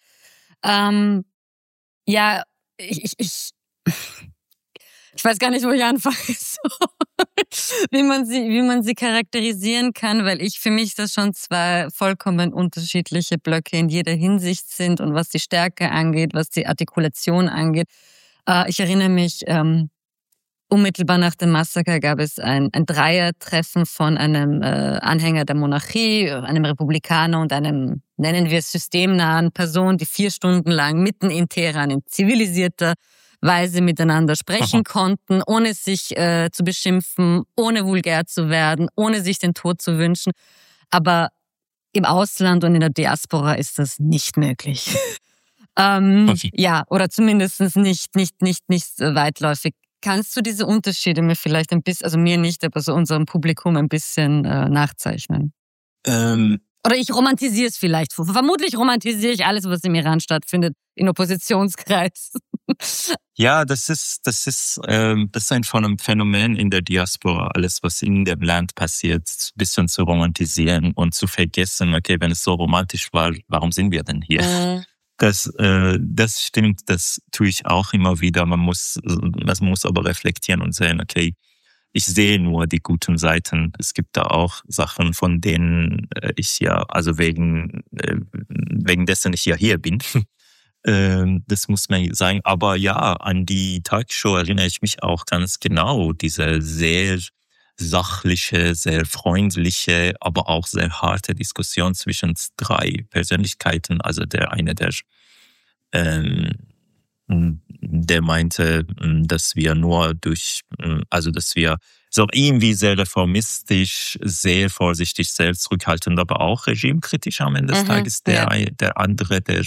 Ich weiß gar nicht, wo ich anfange, wie man sie charakterisieren kann, weil für mich das schon zwei vollkommen unterschiedliche Blöcke in jeder Hinsicht sind und was die Stärke angeht, was die Artikulation angeht. Ich erinnere mich, unmittelbar nach dem Massaker gab es ein Dreiertreffen von einem Anhänger der Monarchie, einem Republikaner und einem, nennen wir es, systemnahen Person, die 4 Stunden lang mitten in Teheran in zivilisierter Weise miteinander sprechen konnten, ohne sich zu beschimpfen, ohne vulgär zu werden, ohne sich den Tod zu wünschen. Aber im Ausland und in der Diaspora ist das nicht möglich. Ja, oder zumindest nicht weitläufig. Kannst du diese Unterschiede mir vielleicht ein bisschen, also mir nicht, aber so unserem Publikum ein bisschen nachzeichnen? Oder ich romantisiere es vielleicht. Vermutlich romantisiere ich alles, was im Iran stattfindet, in Oppositionskreis. Ja, das ist ein Phänomen in der Diaspora, alles, was in dem Land passiert, ein bisschen zu romantisieren und zu vergessen, okay, wenn es so romantisch war, warum sind wir denn hier? Das stimmt, das tue ich auch immer wieder. Man muss aber reflektieren und sehen, okay, ich sehe nur die guten Seiten. Es gibt da auch Sachen, von denen ich wegen dessen ich ja hier bin. Das muss man sagen. Aber ja, an die Tagesschau erinnere ich mich auch ganz genau. Diese sehr sachliche, sehr freundliche, aber auch sehr harte Diskussion zwischen 3 Persönlichkeiten. Also der eine, der meinte, dass wir dass wir so irgendwie sehr reformistisch, sehr vorsichtig, sehr zurückhaltend, aber auch regimekritisch am Ende des Tages. Der andere, der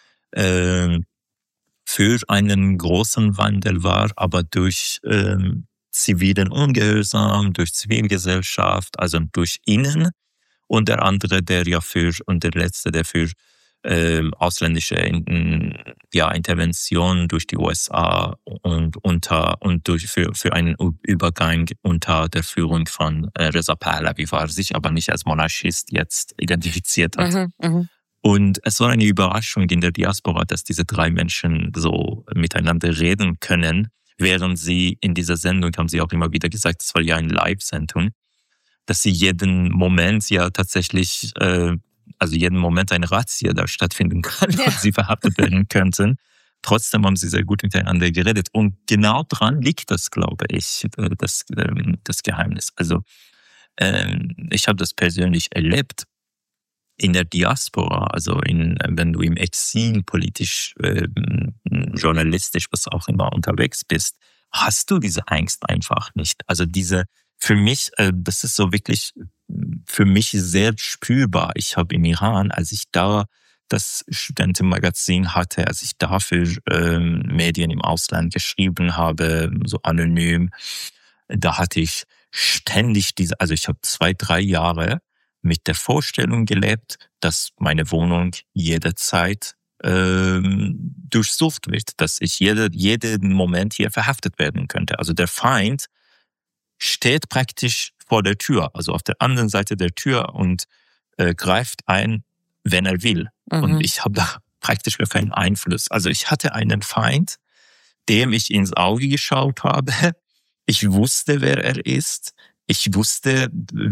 für einen großen Wandel war, aber durch zivilen Ungehorsam, durch Zivilgesellschaft, also durch innen. Und der andere, der letzte, der für ausländische Intervention durch die USA und für einen Übergang unter der Führung von Reza Pahlavi war, sich aber nicht als Monarchist jetzt identifiziert hat. Und es war eine Überraschung in der Diaspora, dass diese 3 Menschen so miteinander reden können, während sie in dieser Sendung, haben sie auch immer wieder gesagt, es war ja eine Live-Sendung, dass sie jeden Moment ja tatsächlich, jeden Moment eine Razzia da stattfinden kann und sie verhaftet werden könnten. Trotzdem haben sie sehr gut miteinander geredet. Und genau dran liegt das, glaube ich, das Geheimnis. Also ich habe das persönlich erlebt in der Diaspora, also wenn du im Exil politisch, journalistisch, was auch immer unterwegs bist, hast du diese Angst einfach nicht. Also für mich, das ist so wirklich für mich sehr spürbar. Ich habe im Iran, als ich da das Studentenmagazin hatte, als ich da für Medien im Ausland geschrieben habe, so anonym, da hatte ich ständig ich habe 2-3 Jahre mit der Vorstellung gelebt, dass meine Wohnung jederzeit durchsucht wird, dass ich jeden Moment hier verhaftet werden könnte. Also der Feind steht praktisch vor der Tür, also auf der anderen Seite der Tür und greift ein, wenn er will. Und ich habe da praktisch gar keinen Einfluss. Also ich hatte einen Feind, dem ich ins Auge geschaut habe Ich wusste, wer er ist. Ich wusste,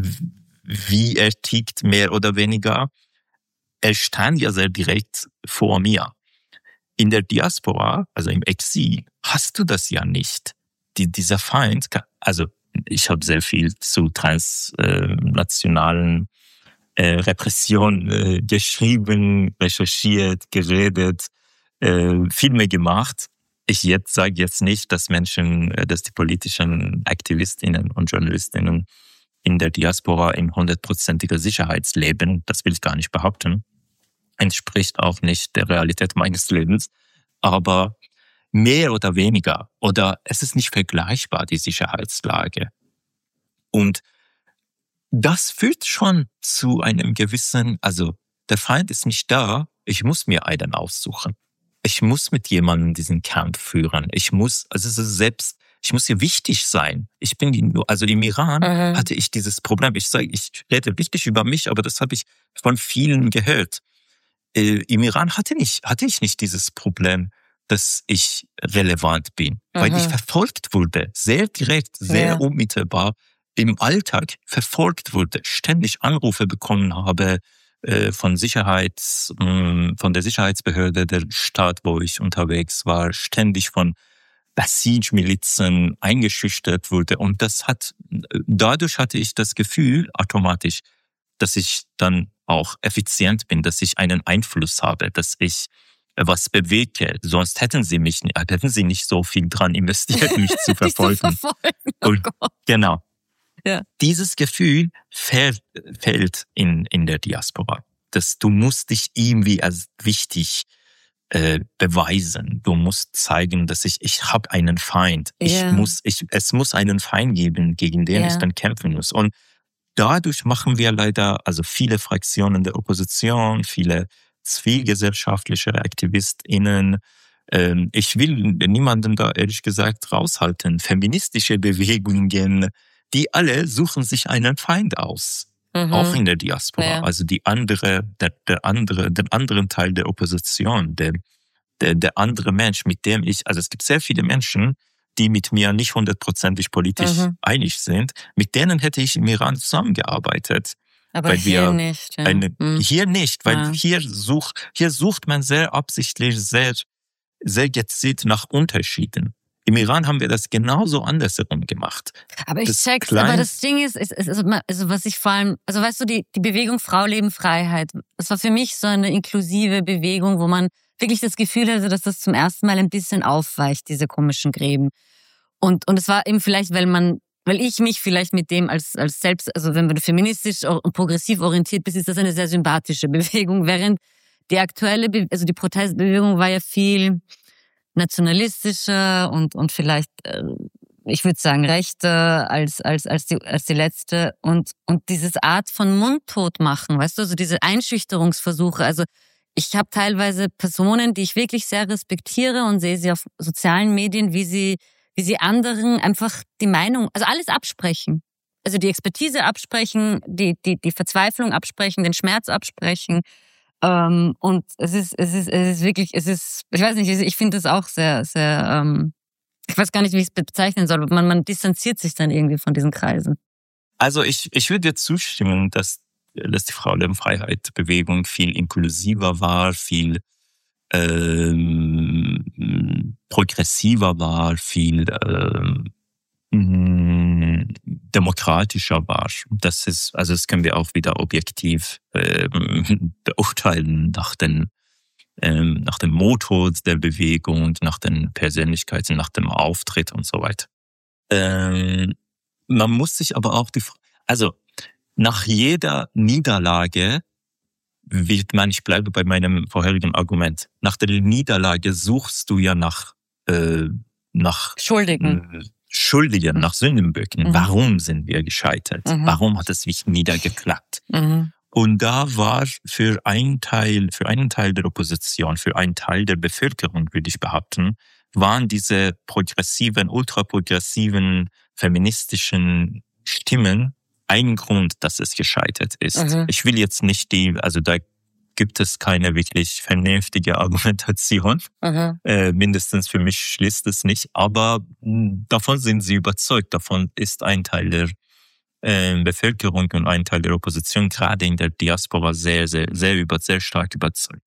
wie er tickt, mehr oder weniger. Er stand ja sehr direkt vor mir. In der Diaspora, also im Exil, hast du das ja nicht. Dieser Feind, also ich habe sehr viel zu transnationalen Repression geschrieben, recherchiert, geredet, Filme gemacht. Ich sage jetzt nicht, dass die politischen Aktivistinnen und Journalistinnen in der Diaspora in 100%iger Sicherheit leben. Das will ich gar nicht behaupten. Entspricht auch nicht der Realität meines Lebens. Aber mehr oder weniger, oder es ist nicht vergleichbar, die Sicherheitslage. Und das führt schon zu einem gewissen, also der Feind ist nicht da, ich muss mir einen aussuchen. Ich muss mit jemandem diesen Kampf führen. Ich muss hier wichtig sein. Also im Iran hatte ich dieses Problem. Ich rede richtig über mich, aber das habe ich von vielen gehört. Im Iran hatte ich nicht dieses Problem, dass ich relevant bin, weil ich verfolgt wurde, sehr direkt, sehr unmittelbar im Alltag verfolgt wurde, ständig Anrufe bekommen habe von der Sicherheitsbehörde der Stadt, wo ich unterwegs war, ständig von Basij-Milizen eingeschüchtert wurde. Und dadurch hatte ich das Gefühl automatisch, dass ich dann auch effizient bin, dass ich einen Einfluss habe, dass ich was bewege. Sonst hätten sie nicht so viel dran investiert, mich zu verfolgen. Genau. Ja. Dieses Gefühl fällt in der Diaspora. Du musst dich irgendwie als wichtig beweisen. Du musst zeigen, dass ich habe einen Feind. Es muss einen Feind geben, gegen den ich dann kämpfen muss. Und dadurch machen wir leider, also viele Fraktionen der Opposition, viele zivilgesellschaftliche AktivistInnen, ich will niemanden da ehrlich gesagt raushalten, feministische Bewegungen, die alle suchen sich einen Feind aus. Auch in der Diaspora. Ja. Also den anderen Teil der Opposition, der andere Mensch, mit dem also es gibt sehr viele Menschen, die mit mir nicht 100%ig politisch einig sind, mit denen hätte ich im Iran zusammengearbeitet. Aber hier nicht. Ja. Hier nicht, weil hier sucht man sehr absichtlich, sehr, sehr gezielt nach Unterschieden. Im Iran haben wir das genauso andersherum gemacht. Aber ich check's, aber das Ding ist also was ich vor allem, also weißt du, die Bewegung Frau, Leben, Freiheit, das war für mich so eine inklusive Bewegung, wo man wirklich das Gefühl hatte, dass das zum ersten Mal ein bisschen aufweicht, diese komischen Gräben. Und es war eben vielleicht, weil ich mich vielleicht mit dem als selbst, also wenn du feministisch und progressiv orientiert bist, ist das eine sehr sympathische Bewegung, während die aktuelle, also die Protestbewegung war ja viel nationalistischer und vielleicht, ich würde sagen, rechter als die letzte und dieses Art von Mundtot machen, weißt du, also diese Einschüchterungsversuche, also ich habe teilweise Personen, die ich wirklich sehr respektiere und sehe sie auf sozialen Medien, wie sie anderen einfach die Meinung, also alles absprechen. Also die Expertise absprechen, die Verzweiflung absprechen, den Schmerz absprechen. Und es ist wirklich, ich weiß nicht, ich finde das auch sehr, sehr, ich weiß gar nicht, wie ich es bezeichnen soll. Man distanziert sich dann irgendwie von diesen Kreisen. Also ich würde dir zustimmen, dass die Frau-Leben-Freiheit-Bewegung viel inklusiver war, viel progressiver war, viel demokratischer war. Das können wir auch wieder objektiv beurteilen nach dem Motto der Bewegung, nach den Persönlichkeiten, nach dem Auftritt und so weiter. Man muss sich aber auch nach jeder Niederlage ich bleibe bei meinem vorherigen Argument, nach der Niederlage suchst du ja nach Schuldigen, nach Sündenböcken. Warum sind wir gescheitert? Warum hat es nicht niedergeklappt? Und da war für einen Teil der Opposition, für einen Teil der Bevölkerung, würde ich behaupten, waren diese progressiven, ultraprogressiven, feministischen Stimmen ein Grund, dass es gescheitert ist. Ich will jetzt nicht gibt es keine wirklich vernünftige Argumentation. Mindestens für mich schließt es nicht. Aber davon sind sie überzeugt. Davon ist ein Teil der Bevölkerung und ein Teil der Opposition, gerade in der Diaspora, sehr stark überzeugt.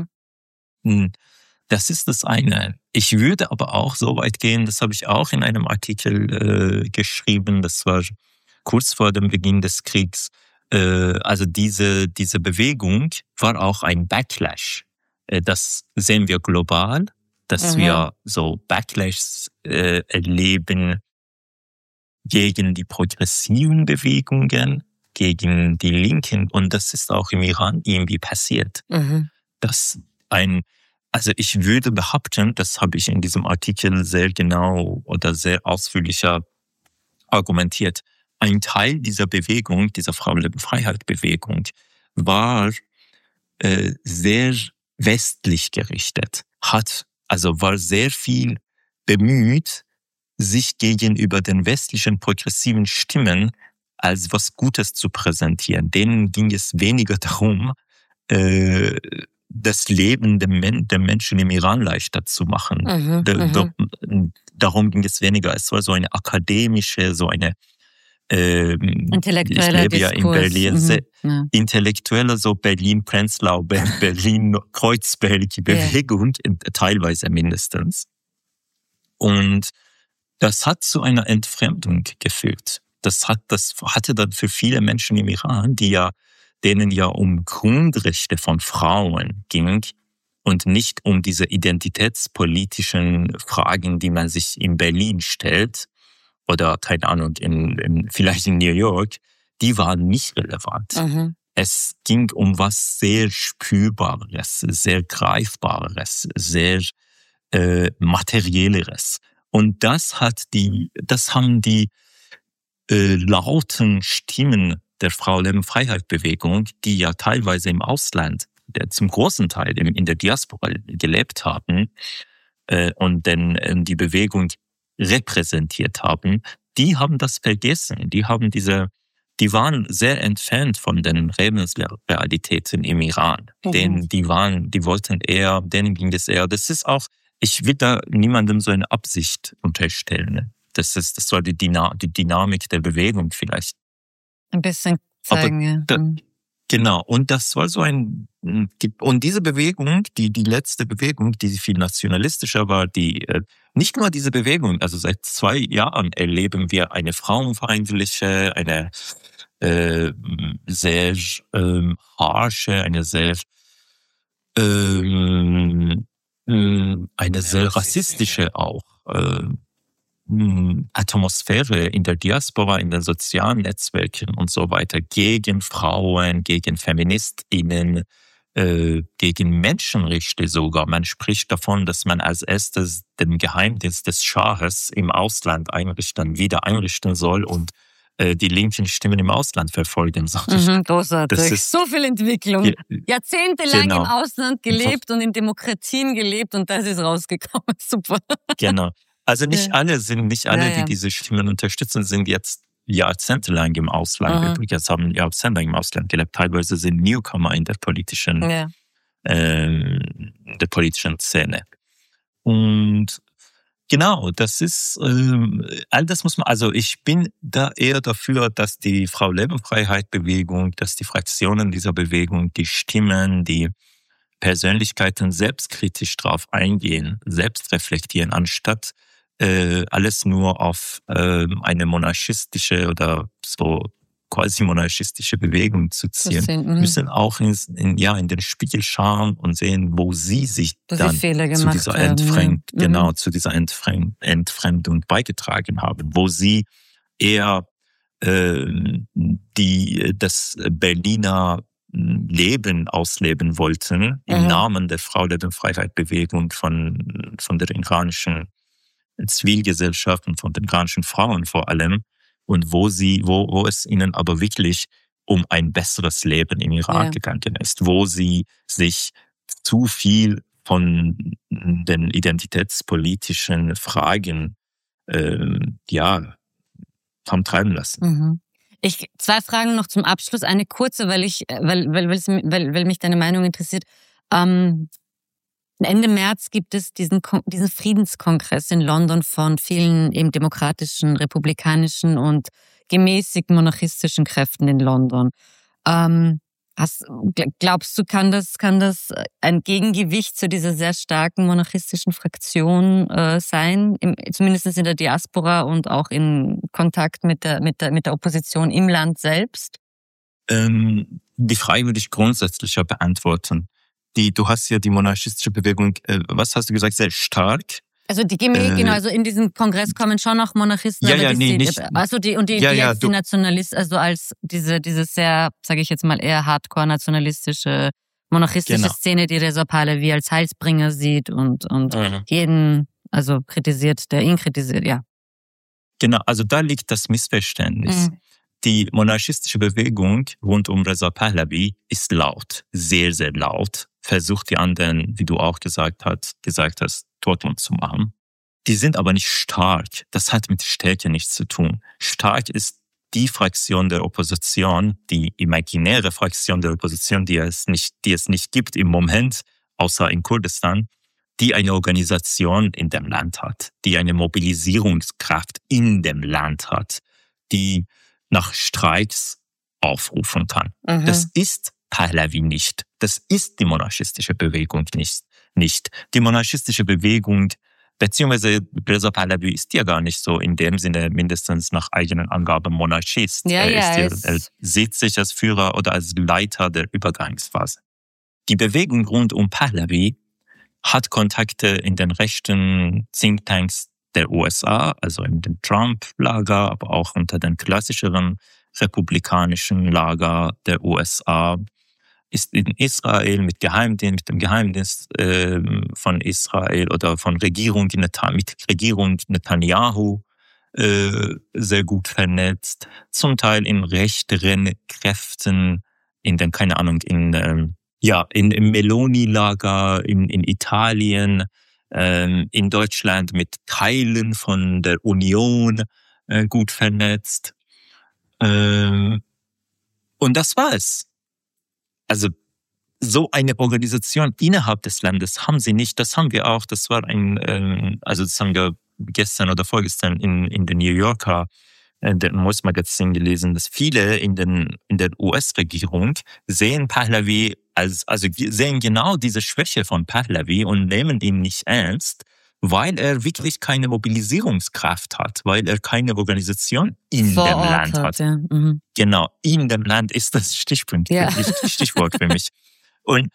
Das ist das eine. Ich würde aber auch so weit gehen, das habe ich auch in einem Artikel geschrieben, das war kurz vor dem Beginn des Kriegs. Also diese Bewegung war auch ein Backlash. Das sehen wir global, dass wir so Backlashs erleben gegen die progressiven Bewegungen, gegen die Linken. Und das ist auch im Iran irgendwie passiert. Also ich würde behaupten, das habe ich in diesem Artikel sehr genau oder sehr ausführlicher argumentiert, ein Teil dieser Bewegung, dieser Frauenleben-Freiheit-Bewegung, war sehr westlich gerichtet, war sehr viel bemüht, sich gegenüber den westlichen progressiven Stimmen als was Gutes zu präsentieren. Denen ging es weniger darum, das Leben der Menschen im Iran leichter zu machen. Darum ging es weniger. Es war so eine akademische, so eine intellektueller ich lebe ja in Berlin, intellektuelle, so Berlin-Prenzlau, Berlin-Kreuzberg-Bewegung, teilweise mindestens. Und das hat zu einer Entfremdung geführt. Das hatte dann für viele Menschen im Iran, denen ja um Grundrechte von Frauen ging und nicht um diese identitätspolitischen Fragen, die man sich in Berlin stellt oder, keine Ahnung, vielleicht in New York, die waren nicht relevant. Es ging um was sehr Spürbares, sehr Greifbares, sehr Materielleres. Und das haben die lauten Stimmen der Frauenleben-Freiheit-Bewegung, die ja teilweise im Ausland, zum großen Teil in der Diaspora gelebt haben und dann die Bewegung repräsentiert haben, die haben das vergessen. Die waren sehr entfernt von den Lebensrealitäten im Iran. Denen ging es eher, das ist auch, ich will da niemandem so eine Absicht unterstellen. Das war die Dynamik der Bewegung vielleicht. Ein bisschen zeigen, Genau, und das war so und diese Bewegung, die letzte Bewegung, die viel nationalistischer war, nicht nur diese Bewegung, also seit 2 Jahren erleben wir eine frauenfeindliche, eine sehr harsche, eine sehr rassistische auch Atmosphäre in der Diaspora, in den sozialen Netzwerken und so weiter gegen Frauen, gegen FeministInnen, gegen Menschenrechte sogar. Man spricht davon, dass man als erstes den Geheimdienst des Schahes im Ausland wieder einrichten soll und die linken Stimmen im Ausland verfolgen soll. Großartig. Das ist so viel Entwicklung. Jahrzehntelang im Ausland gelebt und in Demokratien gelebt und das ist rausgekommen. Super. Genau. Also nicht alle, die diese Stimmen unterstützen, sind jetzt jahrzehntelang im Ausland. Übrigens haben jahrzehntelang im Ausland gelebt. Teilweise sind Newcomer in der politischen Szene. Und genau, das ist, all das muss man, also ich bin da eher dafür, dass die Frauenleben-Freiheit-Bewegung, dass die Fraktionen dieser Bewegung, die Stimmen, die Persönlichkeiten selbstkritisch drauf eingehen, selbst reflektieren, anstatt alles nur auf eine monarchistische oder so quasi monarchistische Bewegung zu ziehen. Müssen auch in den Spiegel schauen und sehen, wo sie sich dann zu dieser Entfremdung beigetragen haben, wo sie eher das Berliner Leben ausleben wollten im Namen der Frauenleben-Freiheit-Bewegung von der iranischen Zivilgesellschaft und von den iranischen Frauen vor allem und wo es ihnen aber wirklich um ein besseres Leben im Iran gegangen ist, wo sie sich zu viel von den identitätspolitischen Fragen haben treiben lassen. Zwei Fragen noch zum Abschluss. Eine kurze, weil mich deine Meinung interessiert. Ende März gibt es diesen Friedenskongress in London von vielen eben demokratischen, republikanischen und gemäßigten monarchistischen Kräften in London. Glaubst du, kann das ein Gegengewicht zu dieser sehr starken monarchistischen Fraktion sein, zumindest in der Diaspora und auch in Kontakt mit der Opposition im Land selbst? Die Frage würde ich grundsätzlicher beantworten. Du hast ja die monarchistische Bewegung, was hast du gesagt, sehr stark? Also genau, also in diesem Kongress kommen schon noch Monarchisten, die Nationalisten, also als diese sehr, sage ich jetzt mal, eher hardcore-nationalistische, monarchistische Szene, die Reza Pahlavi als Heilsbringer sieht und jeden, also kritisiert, der ihn kritisiert, ja. Genau, also da liegt das Missverständnis. Die monarchistische Bewegung rund um Reza Pahlavi ist laut, sehr, sehr laut, versucht die anderen, wie du auch gesagt hast, Dortmund zu machen. Die sind aber nicht stark. Das hat mit Stärke nichts zu tun. Stark ist die Fraktion der Opposition, die imaginäre Fraktion der Opposition, die es nicht gibt im Moment, außer in Kurdistan, die eine Organisation in dem Land hat, die eine Mobilisierungskraft in dem Land hat, die nach Streiks aufrufen kann. Das ist Pahlavi nicht. Das ist die monarchistische Bewegung nicht. Die monarchistische Bewegung, beziehungsweise Reza Pahlavi ist ja gar nicht so in dem Sinne, mindestens nach eigenen Angaben, Monarchist. Er sieht sich als Führer oder als Leiter der Übergangsphase. Die Bewegung rund um Pahlavi hat Kontakte in den rechten Thinktanks der USA, also in dem Trump-Lager, aber auch unter den klassischeren republikanischen Lager der USA, ist in Israel mit dem Geheimdienst von Israel oder von mit Regierung Netanyahu sehr gut vernetzt, zum Teil in rechteren Kräften, im Meloni-Lager in Italien, in Deutschland mit Teilen von der Union gut vernetzt. Und das war es. Also so eine Organisation innerhalb des Landes haben sie nicht. Das haben wir auch. Das war das haben wir gestern oder vorgestern in der New Yorker Magazin gelesen, dass viele in der US-Regierung sehen Pahlavi sehen genau diese Schwäche von Pahlavi und nehmen ihn nicht ernst, weil er wirklich keine Mobilisierungskraft hat, weil er keine Organisation in dem Land hat. Ja. Genau, in dem Land ist das Stichwort für mich. Und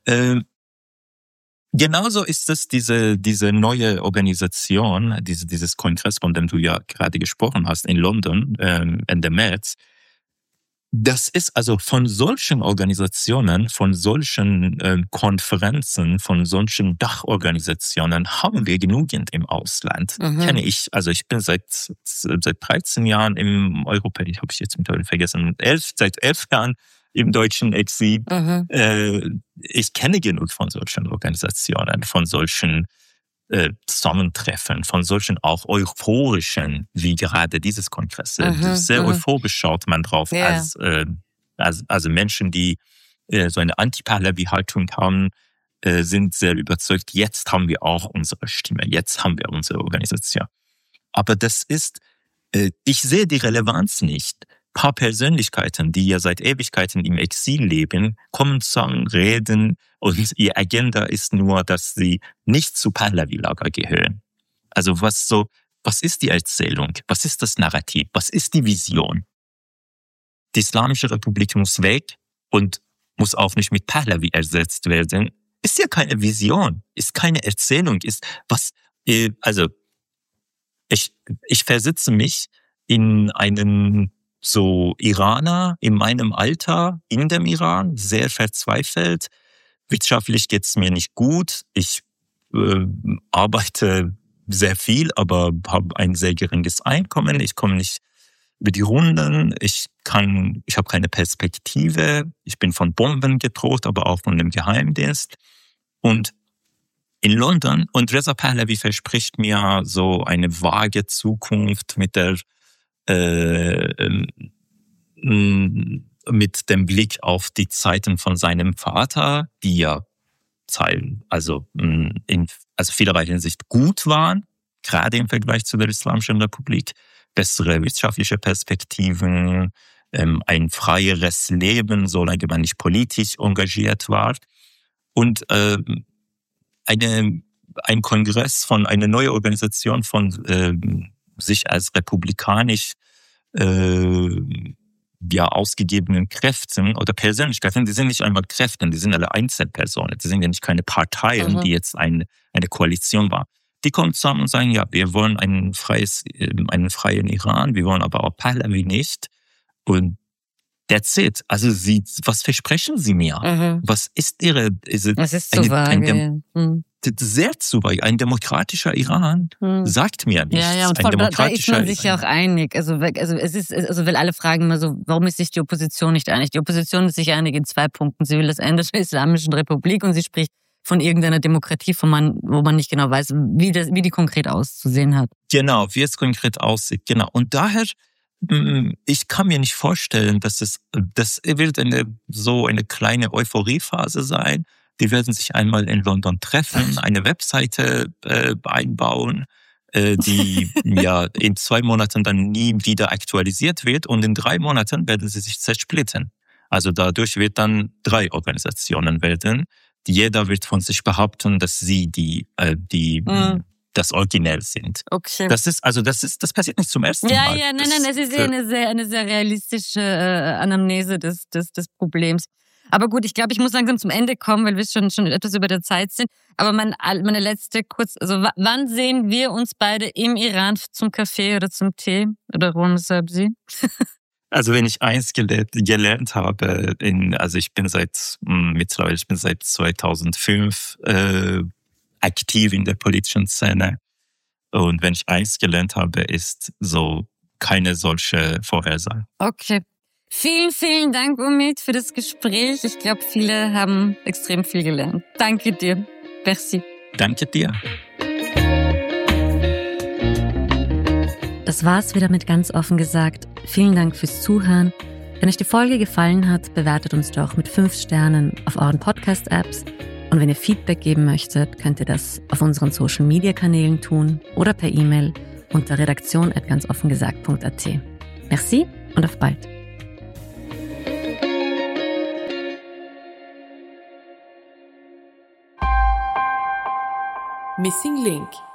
genauso ist es diese neue Organisation, dieses Kongress, von dem du ja gerade gesprochen hast, in London Ende März. Das ist also von solchen Organisationen, von solchen Konferenzen, von solchen Dachorganisationen haben wir genügend im Ausland. Kenne ich. Also ich bin seit 13 Jahren im europäischen, habe ich jetzt mittlerweile vergessen, seit 11 Jahren im deutschen Exil. Ich kenne genug von solchen Organisationen, von solchen Zusammentreffen, von solchen auch euphorischen, wie gerade dieses Kongress. Sehr euphorisch schaut man drauf, als Menschen, die so eine Anti-Pahlavi-Haltung haben, sind sehr überzeugt, jetzt haben wir auch unsere Stimme, jetzt haben wir unsere Organisation. Aber das ist, ich sehe die Relevanz nicht. Ein paar Persönlichkeiten, die ja seit Ewigkeiten im Exil leben, kommen zusammen, reden und ihr Agenda ist nur, dass sie nicht zu Pahlavi-Lager gehören. Also was ist die Erzählung? Was ist das Narrativ? Was ist die Vision? Die Islamische Republik muss weg und muss auch nicht mit Pahlavi ersetzt werden. Ist ja keine Vision, ist keine Erzählung, ich versitze mich in einen so Iraner in meinem Alter in dem Iran, sehr verzweifelt. Wirtschaftlich geht's mir nicht gut. Ich arbeite sehr viel, aber habe ein sehr geringes Einkommen. Ich komme nicht über die Runden. Ich habe keine Perspektive. Ich bin von Bomben bedroht, aber auch von dem Geheimdienst. Und in London, und Reza Pahlavi verspricht mir so eine vage Zukunft mit der mit dem Blick auf die Zeiten von seinem Vater, die ja in vielerlei Hinsicht gut waren, gerade im Vergleich zu der Islamischen Republik, bessere wirtschaftliche Perspektiven, ein freieres Leben, solange man nicht politisch engagiert war. Und ein Kongress von einer neuen Organisation von sich als republikanisch ausgegebenen Kräften oder Persönlichkeiten, die sind nicht einmal Kräfte, die sind alle Einzelpersonen, die sind ja nicht keine Parteien, die jetzt eine Koalition war. Die kommen zusammen und sagen, ja, wir wollen einen freien Iran, wir wollen aber auch Pahlavi nicht. Und that's it. Also was versprechen Sie mir? Was ist Ihre... Es ist zu vage. Sehr zu vage. Ein demokratischer Iran sagt mir nichts. Ja, und da ist man sich ja auch einig. Also weil alle fragen immer so, warum ist sich die Opposition nicht einig? Die Opposition ist sich einig in 2 Punkten. Sie will das Ende der Islamischen Republik und sie spricht von irgendeiner Demokratie, wo man nicht genau weiß, wie die konkret auszusehen hat. Genau, wie es konkret aussieht. Genau. Und daher, ich kann mir nicht vorstellen, das wird eine kleine Euphoriephase sein. Die werden sich einmal in London treffen, eine Webseite einbauen, die ja in 2 Monaten dann nie wieder aktualisiert wird und in 3 Monaten werden sie sich zersplitten. Also dadurch wird dann 3 Organisationen werden. Jeder wird von sich behaupten, dass sie das Originell sind. Okay. Das passiert nicht zum ersten Mal. Ja, nein, das ist eine sehr realistische Anamnese des Problems. Aber gut, ich glaube, ich muss langsam zum Ende kommen, weil wir schon etwas über der Zeit sind. Aber meine letzte wann sehen wir uns beide im Iran zum Kaffee oder zum Tee? Oder Rum Sabzi? Also wenn ich eins gelernt habe, ich bin seit 2005 aktiv in der politischen Szene. Und wenn ich eins gelernt habe, ist so keine solche Vorhersage. Okay. Vielen, vielen Dank, Umid, für das Gespräch. Ich glaube, viele haben extrem viel gelernt. Danke dir. Merci. Danke dir. Das war's wieder mit ganz offen gesagt. Vielen Dank fürs Zuhören. Wenn euch die Folge gefallen hat, bewertet uns doch mit 5 Sternen auf euren Podcast-Apps. Und wenn ihr Feedback geben möchtet, könnt ihr das auf unseren Social-Media-Kanälen tun oder per E-Mail unter redaktion@ganzoffengesagt.at. Merci und auf bald. Missing Link